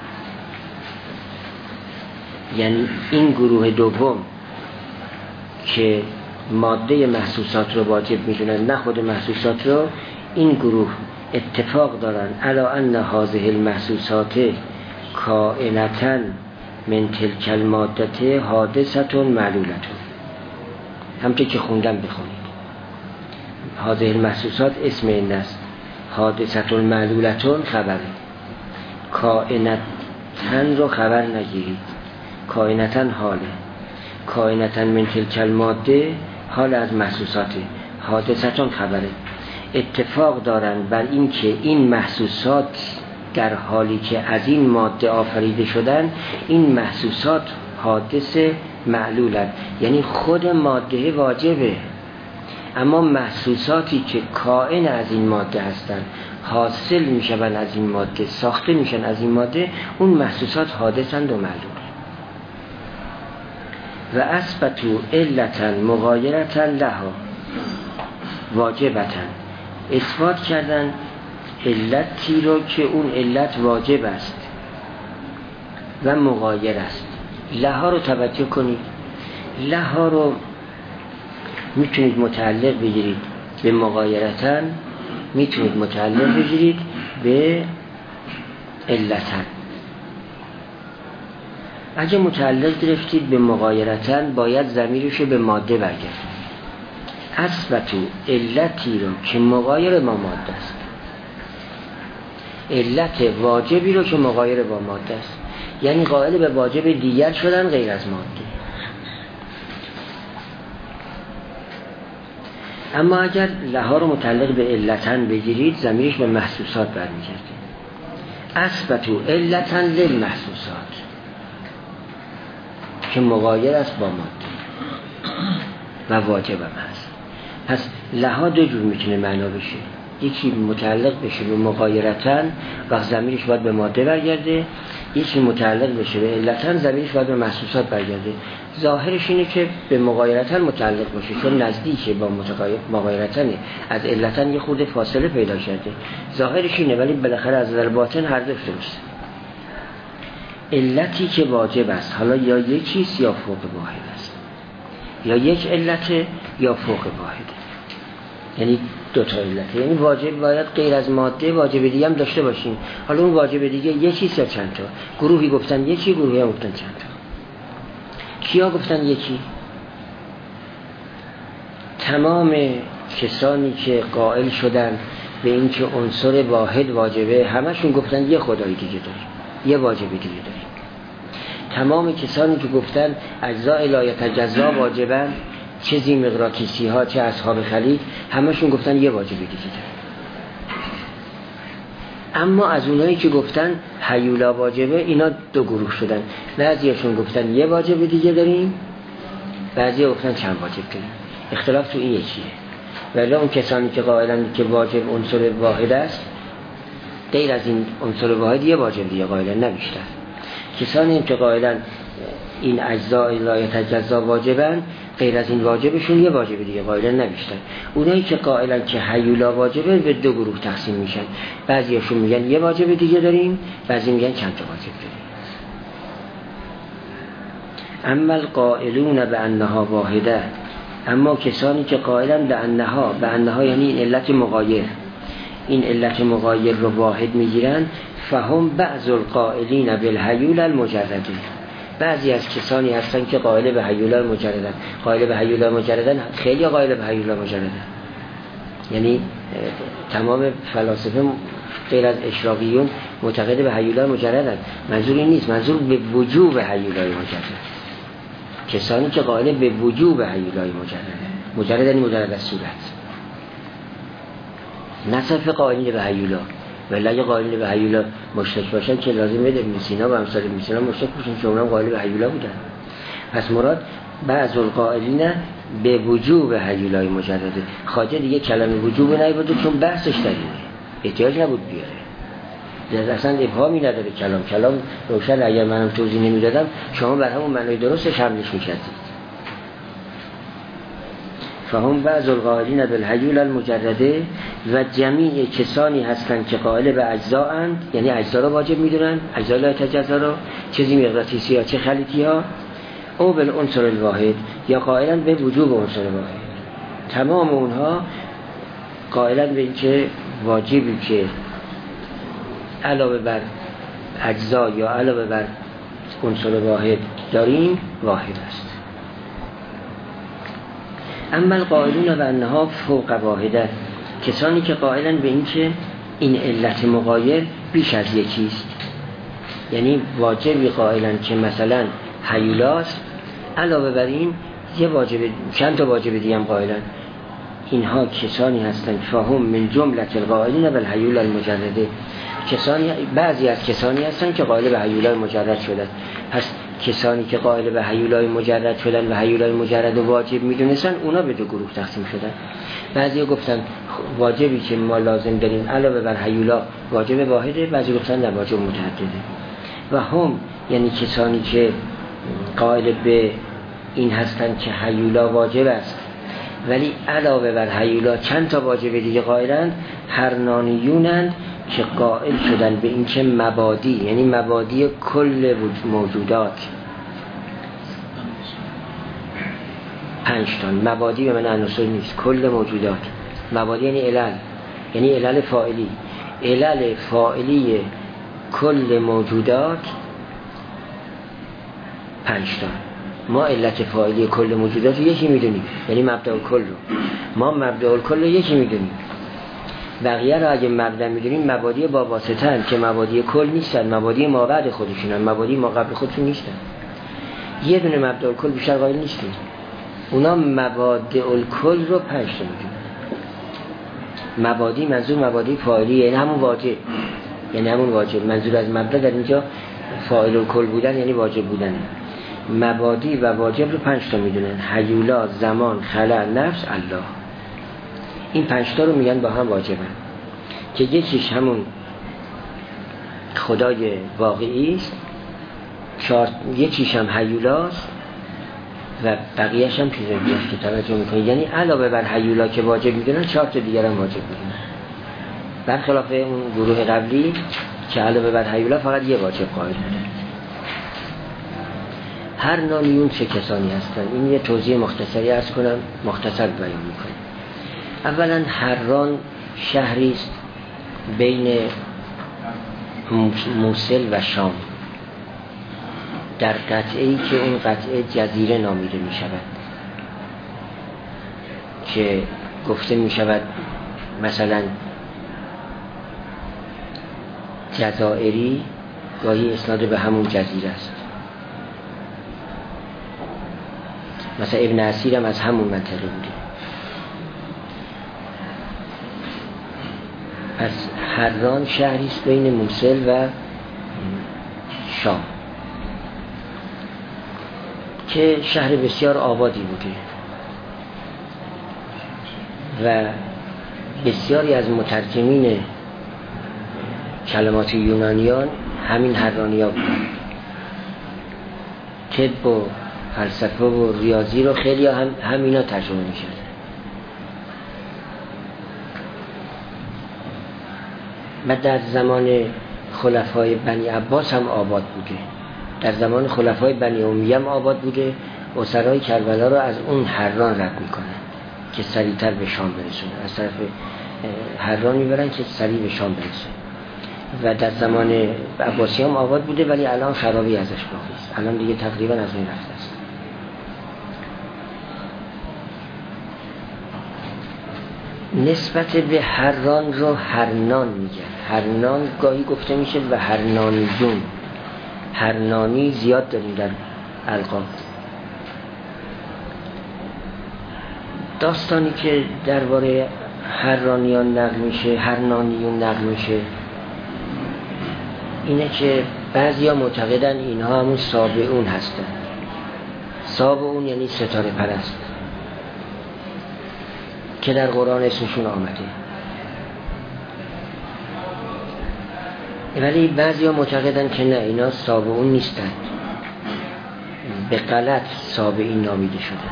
یعنی این گروه دوم که ماده محسوسات رو واجب میدونن نه خود محسوسات رو، این گروه اتفاق دارن علی ان هذه المحسوسات کائنتا من تلک الماده حادثه معلوله. همونطور که خوندم بخونید، هذه المحسوسات اسم این است، حادثه معلوله خبره، کائنتا رو خبر نگیرید، کائنتا حاله، کائنتا من تلک الماده حال از محسوساته، حادثه خبره. اتفاق دارن بر این که این محسوسات در حالی که از این ماده آفریده شدن، این محسوسات حادث معلولند، یعنی خود ماده واجبه، اما محسوساتی که کائن از این ماده هستند، حاصل میشن از این ماده، ساخته میشن از این ماده، اون محسوسات حادثند و معلول. و اثبتوا علتا مغایرتا لها واجبتا، اثبات کردن علتی رو که اون علت واجب است و مغایر است. لها رو توجه کنید، لها رو میتونید متعلق بگیرید به مغایرتا، میتونید متعلق بگیرید به علتا. اگه متعلق گرفتید به مغایرتا، باید ضمیرش رو به ماده برگردید. اثبتوا علتی رو که مغایر با ماده است، علت واجبی رو که مغایر با ماده است، یعنی قائل به واجب دیگر شدن غیر از ماده. اما اگر لها رو متعلق به علتن بگیرید، ضمیرش به محسوسات برمیگرده. اثبتوا علتن للمحسوسات که مغایر است با ماده و واجب هم هست. پس لها دو جور میتونه معنا بشه، یکی متعلق بشه به مغایرتن و ضمیرش باید به ماده برگرده، یکی متعلق بشه به علتن، ضمیرش باید به محسوسات برگرده. ظاهرش اینه که به مغایرتن متعلق باشه چون نزدیکه با مغایرتن، از علتن یه خورده فاصله پیدا کرده، ظاهرش اینه، ولی بالاخره از نظر باطن هر دو درسته. علتی که واجب است، حالا یا یکیست یا فوق واحد است، یا یک علته یا فوق واحده، یعنی دو تا علته، یعنی واجب باید غیر از ماده واجب دیگه هم داشته باشیم. حالا اون واجب دیگه یکیست یا چند تا؟ گروهی گفتن یکی، گروهی هم گفتن چند تا. کیا گفتن یکی؟ تمام کسانی که قائل شدن به این که عنصر واحد واجبه، همشون گفتن یه خدای دیگه داریم، یه واجب دیگه داریم. تمام کسانی که گفتن اجزاء لا یتجزا واجبن، چه ذی‌مقراطیسی ها چه اصحاب خلیل، همشون گفتن یه واجب دیگه داریم. اما از اونایی که گفتن هیولا واجبه، اینا دو گروه شدن، بعضیاشون گفتن یه واجب دیگه داریم، بعضی گفتن چند واجب داریم. اختلاف تو این یکیه. ولی اون کسانی که قائلن که واجب عنصر واحد است، غیر از این عنصر واحد یه واجب دیگه قائلن، نه بیشتر. کسانی که قائلن این اجزاء لا یتجزا واجبن، غیر از این واجبشون یه واجب دیگه قائلن، نه بیشتر. اونایی که قائلن که هیولا واجبه به دو گروه تقسیم میشن، بعضیاشون میگن یه واجب دیگه داریم، بعضی میگن چند تا واجب داریم. اما القائلون بانها واحده، اما کسانی که قائلن به انها، به انها یعنی این علت مغایر، این علت مغایر رو واحد میگیرن، فهم بعض القائلین بالهیول المجرده، بعضی از کسانی هستن که قائل به هیولا مجردن. قائل به هیولا مجردن خیلی قائل به هیولا مجردن، یعنی تمام فلاسفه غیر از اشراقیون معتقد به هیولای مجردن. منظور این نیست، منظور به وجوب هیولای مجرد، کسانی که قائل به وجوب هیولای مجرد. مجرد یعنی مجرد از صورت، نه صرف قائل به هیولا. ولی اگه قائل به هیولا مشرک باشن که لازم بده ابن سینا و امثال ابن سینا مشرک باشن که اونها قائل به هیولا بودن. پس مراد بعض القائلین به وجوب هیولای مجرده. خواجه دیگه کلمه وجوب نیورده چون بحثش در اینه، احتیاج نبود بیاره، اصلا ابهامی نداره کلام. کلام روشن، اگر منم توضیح نمیدادم شما بر همون معنای درستش حملش میکردید. فهم بعض القائلین بالهیول المجرده و جمیع کسانی هستند که قائل به اجزا اند، یعنی اجزا رو واجب میدونن، اجزا لا تجزا رو، چیزی مغناطیسی ها چه خلیطی ها، او بالعنصر الواحد، یا قائلن به وجوب عنصر واحد. تمام اونها قائلن به اینکه واجبی که علاوه بر اجزا یا علاوه بر عنصر واحد داریم واحد است. اما القائلون و انها فوق واحده، کسانی که قائلن به این که این علت مغایر بیش از یکیست، یعنی واجبی قائلن که مثلا هیولاست، علاوه بر این یه واجب، چند تا واجب دیگه هم قائلن. اینها کسانی هستند فهم من جمله القائلین بالهیول المجرده، کسانی، بعضی از کسانی هستند که قائل به هیولای مجرد شدن. پس کسانی که قائل به هیولای مجرد شدن و هیولای مجرد واجب میدونستن، اونا به دو گروه تقسیم شدن. بعضی گفتن واجبی که ما لازم داریم علاوه بر هیولا واجب واحده، بعضی گفتن نه واجب متعدده. و هم یعنی کسانی که قائل به این هستند که هیولا واجب است ولی علاوه بر هیولا چند تا واجب دیگه قائلند، هرنانیونند که قائل شدن به این که مبادی، یعنی مبادی کل موجودات، پنج تا مبادی به من عناصر نیست، کل موجودات. مبادی یعنی علل، یعنی علل فاعلی، علل فاعلی کل موجودات پنج تا. ما علت فاعلی کل موجودات یکی میدونیم، یعنی مبدأ الکل رو. ما مبدأ الکل رو یکی میدونیم، بقیه رو اگه مبدأ میدونیم مبادی با واسطه هست که مبادی کل نیستن، مبادی ما بعد خودشونن، مبادی ما قبل خودشون نیستن. یه دونه مبدأ الکل بیشتر قائل نیستیم. اونا مبادئ الکل رو پنج تا میدونن. مبادی منظور مبادی فاعلی، یعنی همون واجب، یعنی همون واجب. منظور از مبدأ در اینجا فاعل الکل بودن یعنی واجب بودن. مبادی و واجب رو پنج تا میدونن: هیولا، زمان، خلق، نفس، الله. این پنج تا رو میگن با هم واجبن، که یکیش همون خدای واقعی است، یکیش هم هیولاست و بقیه‌اش هم چیزایی است که توجه میکنید. یعنی علاوه بر هیولا که واجب میدونن، چهار تا دیگر هم واجب میدونن، برخلاف اون گروه قبلی که علاوه بر هیولا فقط یه واجب قائل بودن. هر نامیون چه کسانی هستن؟ این یه توضیح مختصری عرض کنم، مختصر بیان میکنم. اولا حران شهری است بین موصل و شام، در قطعه‌ای که اون قطعه جزیره نامیده می شود، که گفته می شود مثلا جزائری گاهی اسناد به همون جزیره است. مثلا ابن اسیر هم از همون منطقه بوده. پس حران شهری است بین موصل و شام که شهر بسیار آبادی بوده و بسیاری از مترجمین کلمات یونانیان همین حرانی ها بودن. طب و فلسفه و ریاضی رو خیلی هم همینا ترجمه می شد. و در زمان خلفای بنی عباس هم آباد بوده، در زمان خلفای بنی امیه هم آباد بوده. اسرای کربلا رو از اون حران رد میکنن که سریعتر به شام برسونه، از طرف حران میبرن که سریع به شام برسونه. و در زمان عباسی هم آباد بوده ولی الان خرابی ازش باقی است، الان دیگه تقریبا از این رفته است. نسبت به هران رو هرنان میگن. هرنان گاهی گفته میشه و هرنانیون. هرنانی زیاد داریم در القاب. داستانی که درباره هرانیان نقل میشه، هرنانیون نقل میشه، اینه که بعضیا معتقدن اینها همون سابعون هستن. سابعون یعنی ستاره پرست که در قرآن اسمشون آمده. ولی بعضیا معتقدن که نه، اینا سابعون نیستن، به غلط سابعین نامیده شدن.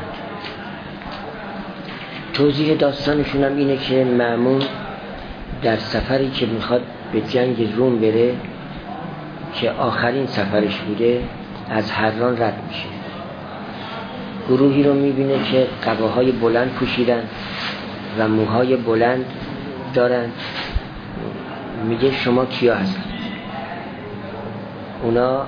توضیح داستانشون هم اینه که مأمون در سفری که میخواد به جنگ روم بره که آخرین سفرش بوده، از هران رد میشه. گروهی رو میبینه که قباهای بلند پوشیدن و موهای بلند دارن. میگه شما کیا هستید؟ اونا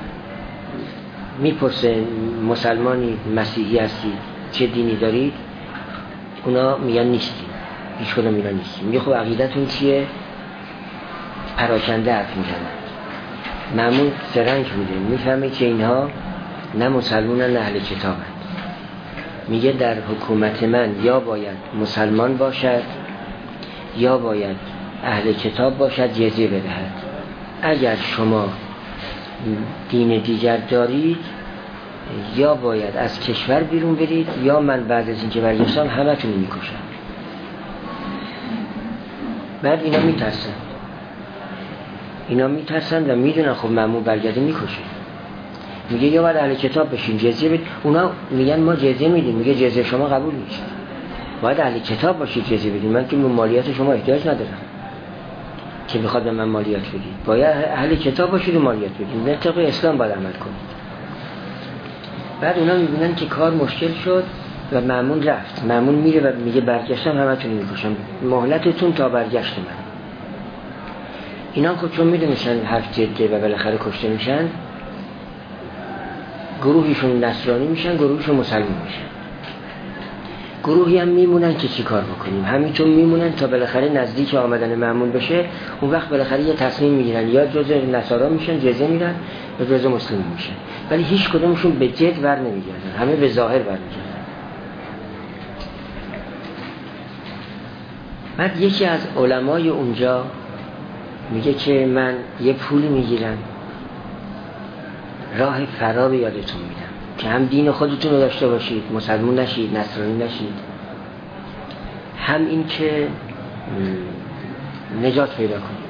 میپرسه مسلمانی، مسیحی هستید، چه دینی دارید؟ اونا میگن نیستیم، هیچ کدوم اینا نیستیم. میگه خب عقیدتون چیه؟ پراکنده حرف میزنن. مأمون فرنگ بوده، میفهمه که اینها نه مسلمانن نه اهل کتابن. میگه در حکومت من یا باید مسلمان باشد یا باید اهل کتاب باشد، جزیه بدهد. اگر شما دین دیگر دارید یا باید از کشور بیرون برید یا من بعد از اینکه برگشتم همتون رو میکشم. بعد اینا میترسن اینا میترسن و میدونن خب مأمون برگرده میکشه. میگه یا باید اهل کتاب بشین، جزیه بدید. اونا میگن ما جزیه میدیم. میگه جزیه شما قبول نیست، باید اهل کتاب باشید جزیه بدید. من که به مالیات شما احتیاج ندارم که بخواد به من مالیات بدید، باید اهل کتاب باشید و مالیات بدید. به طبق اسلام باید عمل کنید. بعد اونا میبینن که کار مشکل شد و مأمون رفت. مأمون میره و میگه برگشتم همتون میکشم، مهلتتون تا برگشت من. اینا خب چون میدونستن حرف جده و بالاخره کشته میشن، گروهیشون نصرانی میشن، گروهیشون مسلمان میشن. گروهی هم میمونن که چی کار بکنیم، همینطور میمونن تا بالاخره نزدیک آمدن مأمون بشه. اون وقت بالاخره یه تصمیم میگیرن، یا جزء نصارا میشن جزیه میدن یا جزء مسلمان میشن. ولی هیچ کدومشون به جد ور نمیگردن، همه به ظاهر ور میگردن. بعد یکی از علمای اونجا میگه که من یه پولی میگیرم، راه فرار یادتون میدم که هم دین خودتون رو داشته باشید، مسلمان نشید، نصرانی نشید، هم این که نجات پیدا کنید.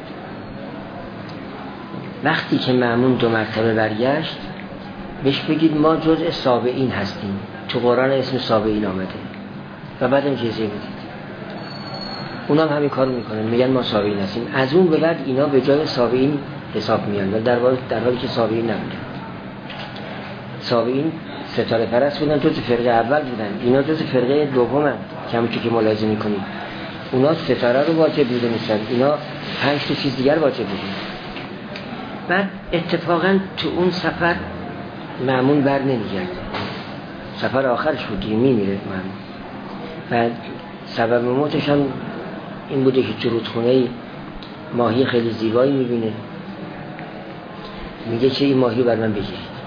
وقتی که مأمون دو مرتبه برگشت، بهش بگید ما جزء سابعین هستیم، تو قرآن اسم سابعین آمده و بعدم جزیه بدید. اونا هم همین کارو میکنن، میگن ما سابعین هستیم. از اون به بعد اینا به جای سابعین حساب میان، در حالی در حالی که سابعین نبودن. سابعین ستاره پرست بودن، جز فرقه اول بودن، اینا جز فرقه دومن که همونجوری که ملاحظه میکنید. اونا ستاره رو واجب میدونستن، اینا پنج تا چیز دیگر واجب بودن. بعد اتفاقا تو اون سفر مأمون بر نمیگرده، سفر آخرش بود دیگه، میمیره مأمون. بعد سبب موتش هم این بوده که تو رودخونه ماهی خیلی زیبایی میبینه، میگه که این ماهی بر من بگیرید.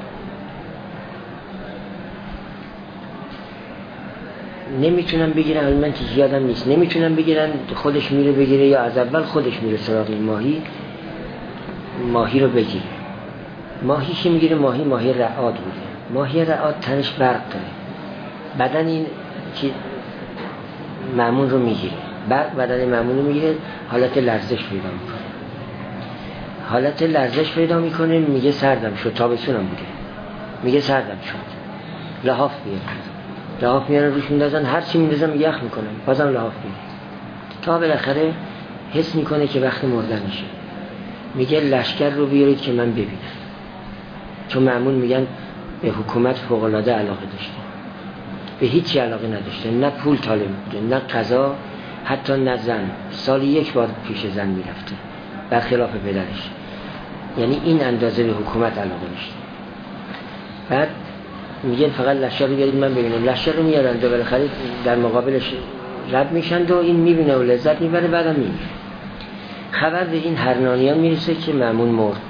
نمیتونم بگیرن، من که یادم نیست، نمیتونم بگیرن، خودش میره بگیره یا از اول خودش میره سراغ این ماهی ماهی رو بگیره. ماهی که میگیره ماهی ماهی رعاد بوده. ماهی رعاد تنش برق داره، بدن این که مأمون رو میگیره، برق بدن مأمون رو میگیره، حالت لرزش پیدا میکنه. حالت لرزش پیدا میکنه، میگه سردم شد، تابستونم بوده، میگه سردم شد، لحاف بیاره، لحاف میارن روش میندازن، هر چی میندازن یخ میکنن، بازم لحاف بیاره، تا بالاخره حس میکنه که وقت مردن میشه. میگه لشکر رو بیارید که من ببینم. چون مأمون میگن به حکومت فوق‌العاده علاقه داشته، به هیچی علاقه نداشته، نه پول طالب بوده، نه قضا، حتی نه زن. سالی یک بار پیش زن میرفته برخلاف پدرش. یعنی این اندازه به حکومت علاقه داشته. بعد میگن فقط لشکر رو بیارید من ببینم. لشکر رو میارن، بالاخره در مقابلش رد میشند و این میبینه و لذت میبره، بعدم میمیره. خبر به این حرنانیان میرسه که مأمون مرد.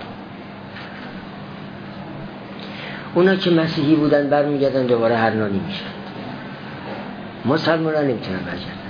اونا که مسیحی بودن برمیگردن دوباره حرنانی میشن. مسلمان ها نمیتونن برگردن،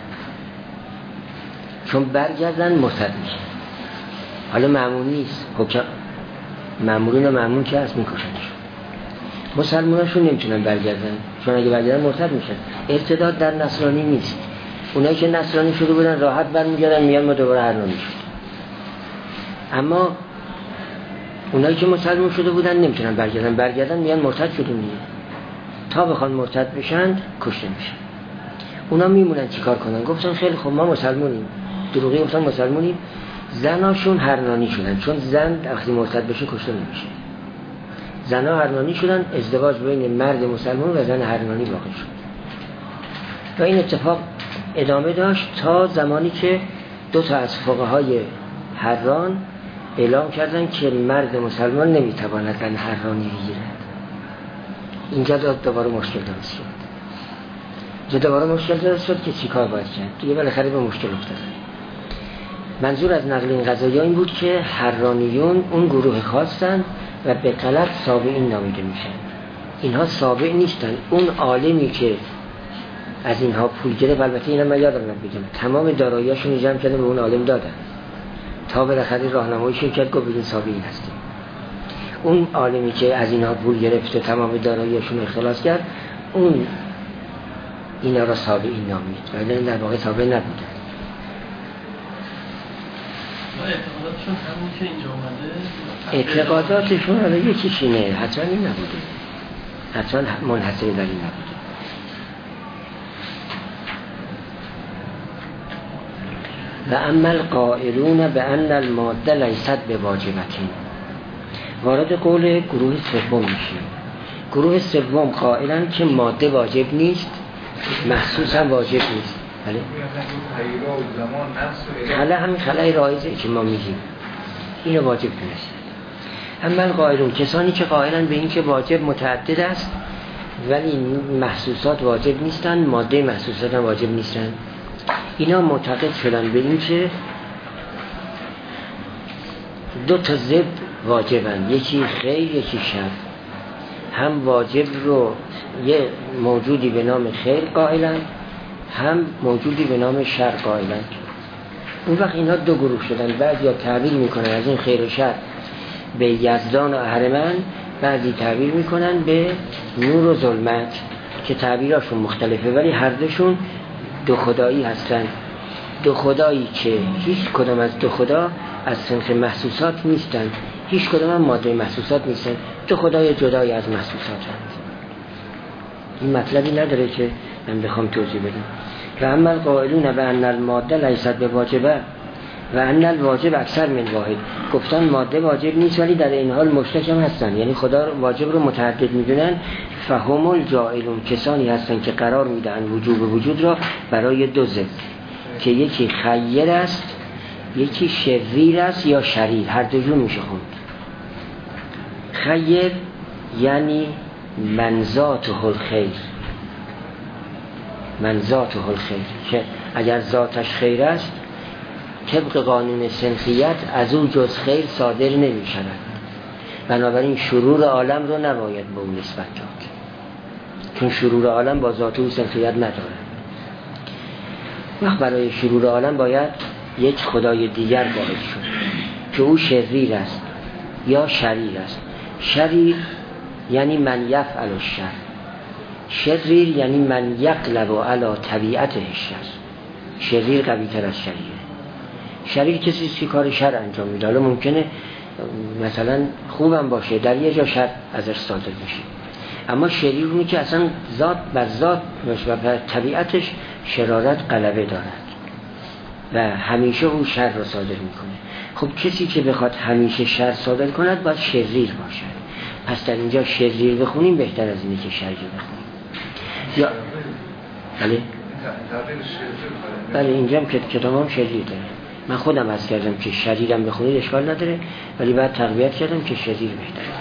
چون برگردن مرتد میشن. حالا مأمون نیست، حکم مأمورین و مأمون که هست میکشنشون. مسلمان هاشون نمیتونن برگردن، چون اگه برگردن مرتد میشن. ارتداد در نصرانی نیست. اونایی که نصرانی شده بودن راحت برمیگردن میان ما دوباره حرنانی شد. اما اونایی که مسلمان شده بودن نمیتونن برگردن، برگردن میان مرتد شدیم دیگه. تا بخوان مرتد بشن کشته میشن. اونا میمونن چیکار کنن؟ گفتن خیلی خب ما مسلمونیم. دروغی گفتن مسلمونیم. زناشون حرنانی شدن، چون زن وقتی مرتد بشه کشته نمیشه. زنا حرنانی شدن، ازدواج بین مرد مسلمان و زن حرنانی واقع شد. و این اتفاق ادامه داشت تا زمانی که دو تا از فقهای حران اعلام کردن که مرد مسلمان نمیتواند زن حرانی بگیرد. اینجا دوباره مشکل درست شد. اینجا دوباره مشکل درست شد که چیکار باید کرد. دیگه بالاخره به مشکل افتادن. منظور از نقل این قضایا این بود که حرانیون اون گروه خاصن و به غلط سابعین نامیده میشن. اینها سابع نیستن. اون عالمی که از اینها پول گرفت، البته اینا من یادم نمیگم، تمام داراییاشون جمع کردن به اون عالم دادن تا بالاخره راهنمایی شرکت گفت بگین سابعین هستیم. اون عالمی که از اینها پول گرفت و تمام داراییاشون اخلاص کرد، اون اینا را سابعین نامید، ولی در واقع سابع نبودن. اعتقاداتشون همون که اینجا اومده، اعتقاداتشون حالا یکی چینه، حتما این نبوده، حتما منحصر در این نبوده. و اما القائلون بان الماده لیست بواجبتین، وارد قول گروه سوم میشیم. گروه سوم قائلن که ماده واجب نیست، محسوس هم واجب نیست. بله؟ خلا همین خلای رایزه که ما میگیم اینو واجب دونست. اما القائلون، کسانی که قائلن به این که واجب متعدد است ولی محسوسات واجب نیستن، ماده محسوسات هم واجب نیستن، اینا معتقد شدن به این که دو تا ضد واجبن، یکی خیر یکی شر. هم واجب رو یه موجودی به نام خیر قائلن، هم موجودی به نام شر قائلن. اون وقت اینا دو گروه شدن. بعضی ها تعبیر میکنن از این خیر و شر به یزدان و اهرمن، بعضی تعبیر میکنن به نور و ظلمت که تعبیراشون مختلفه ولی هر دوشون دو خدایی هستن. دو خدایی که هیچ کدام از دو خدا از صنف محسوسات نیستن، هیچ کدام هم ماده محسوسات نیستن. دو خدای جدای از محسوسات هستن. این مطلبی نداره که من بخوام توضیح بدم. و اما القائلون بان الماده لیست بواجبه و ان الواجب اکثر من واحد، گفتن ماده واجب نیست ولی در این حال مشترک هم هستن، یعنی خدا واجب رو متعدد میدونن. فهم الجائلون، کسانی هستن که قرار میدن وجوب وجود را برای دو ضد که یکی خیر است یکی شریر است یا شریر، هر دو جور میشه خوند. خیر یعنی من ذاته الخیر، من ذاته الخیر، که اگر ذاتش خیر است طبق قانون سنخیت از او جز خیر صادر نمی شود. بنابراین شرور عالم رو نباید به اون نسبت داد، چون شرور عالم با ذات او سنخیت نداره. وقت برای شرور عالم باید یک خدای دیگر باید شد که او شریر است یا شریر است. شریر یعنی من یفعل الشر، شریر یعنی من یقلب علی طبیعته الشر. شریر قوی تر از شریره. شریر کسی که کار شر انجام میده، حالا ممکنه مثلا خوبم باشه در یه جا شر ازش صادر میشه، اما شریر اونی که اصلا ذات بر ذات و بر طبیعتش شرارت غلبه دارد و همیشه اون شر رو صادر میکنه. خب کسی که بخواد همیشه شر صادر کند باید شریر باشد. پس در اینجا شریر بخونیم بهتر از اینه که شریر بخونیم. یا بله بله اینجا هم کتاب هم شریر داره. من خودم عرض کردم که شریرم بخونید اشکال نداره، ولی بعد تقویت کردم که شریر بهتره.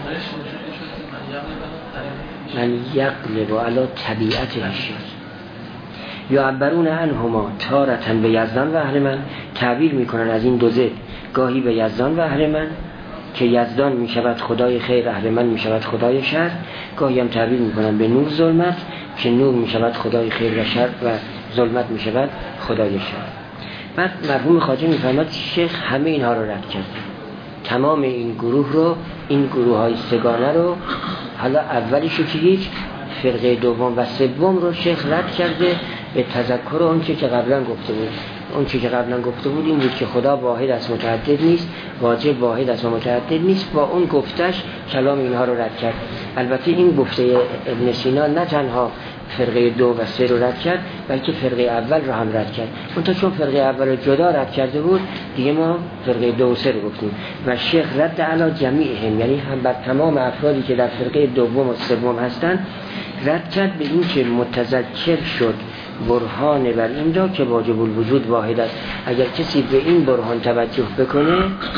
من یقلب علی طبیعت الشر، یعبرون عنهما تارة به یزدان و اهرمن، تعبیر میکنن از این دو ضد، گاهی به یزدان و اهرمن که یزدان میشود خدای خیر، اهرمن میشود خدای شر، گاهی هم تعبیر میکنن به نور ظلمت که نور میشود خدای خیر و شر و ظلمت میشود خدای شر. بعد مرحوم خواجه میفرماد شیخ همه اینها رو رد کرده، تمام این گروه رو، این گروه های سگانه رو، حالا اولیشو که هیچ، فرقه دوم و سوم رو شیخ رد کرده به تذکر اون چه که قبلا گفته بود. اون چه که قبلا گفته بود این بود که خدا واحد از متعدد نیست، واجب واحد از متعدد نیست. با اون گفتش کلام اینها رو رد کرد. البته این گفته ابن سینا نه تنها فرقه دو و سه رو رد کرد، بلکه فرقه اول رو هم رد کرد. اون تا چون فرقه اول رو جدا رد کرده بود، دیگه ما فرقه دو و سه رو گفتیم. و شیخ رد علی جمیعهم، یعنی هم بر تمام افرادی که در فرقه دوم و سوم هستند رد کرد، به این که متذکر شد برهان بر این را که واجب الوجود واحد است. اگر کسی به این برهان توجه بکنه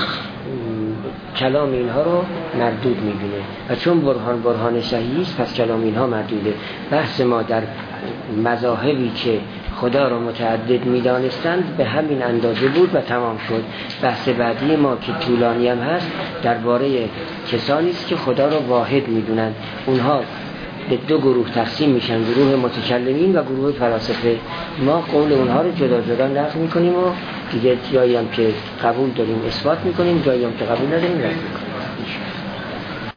کلام اینها رو مردود میبینه و چون برهان برهان صحیح است پس کلام اینها مردوده. بحث ما در مذاهبی که خدا رو متعدد میدانستند به همین اندازه بود و تمام شد. بحث بعدی ما که طولانی هم هست درباره کسانی است که خدا رو واحد میدونند. اونها به دو گروه تقسیم میشن، گروه متکلمین و گروه فلاسفه. ما قول اونها رو جدا جدا نقل میکنیم و دیگه جایی هم که قبول داریم اثبات میکنیم، جایی هم که قبول نداریم رد میکنیم.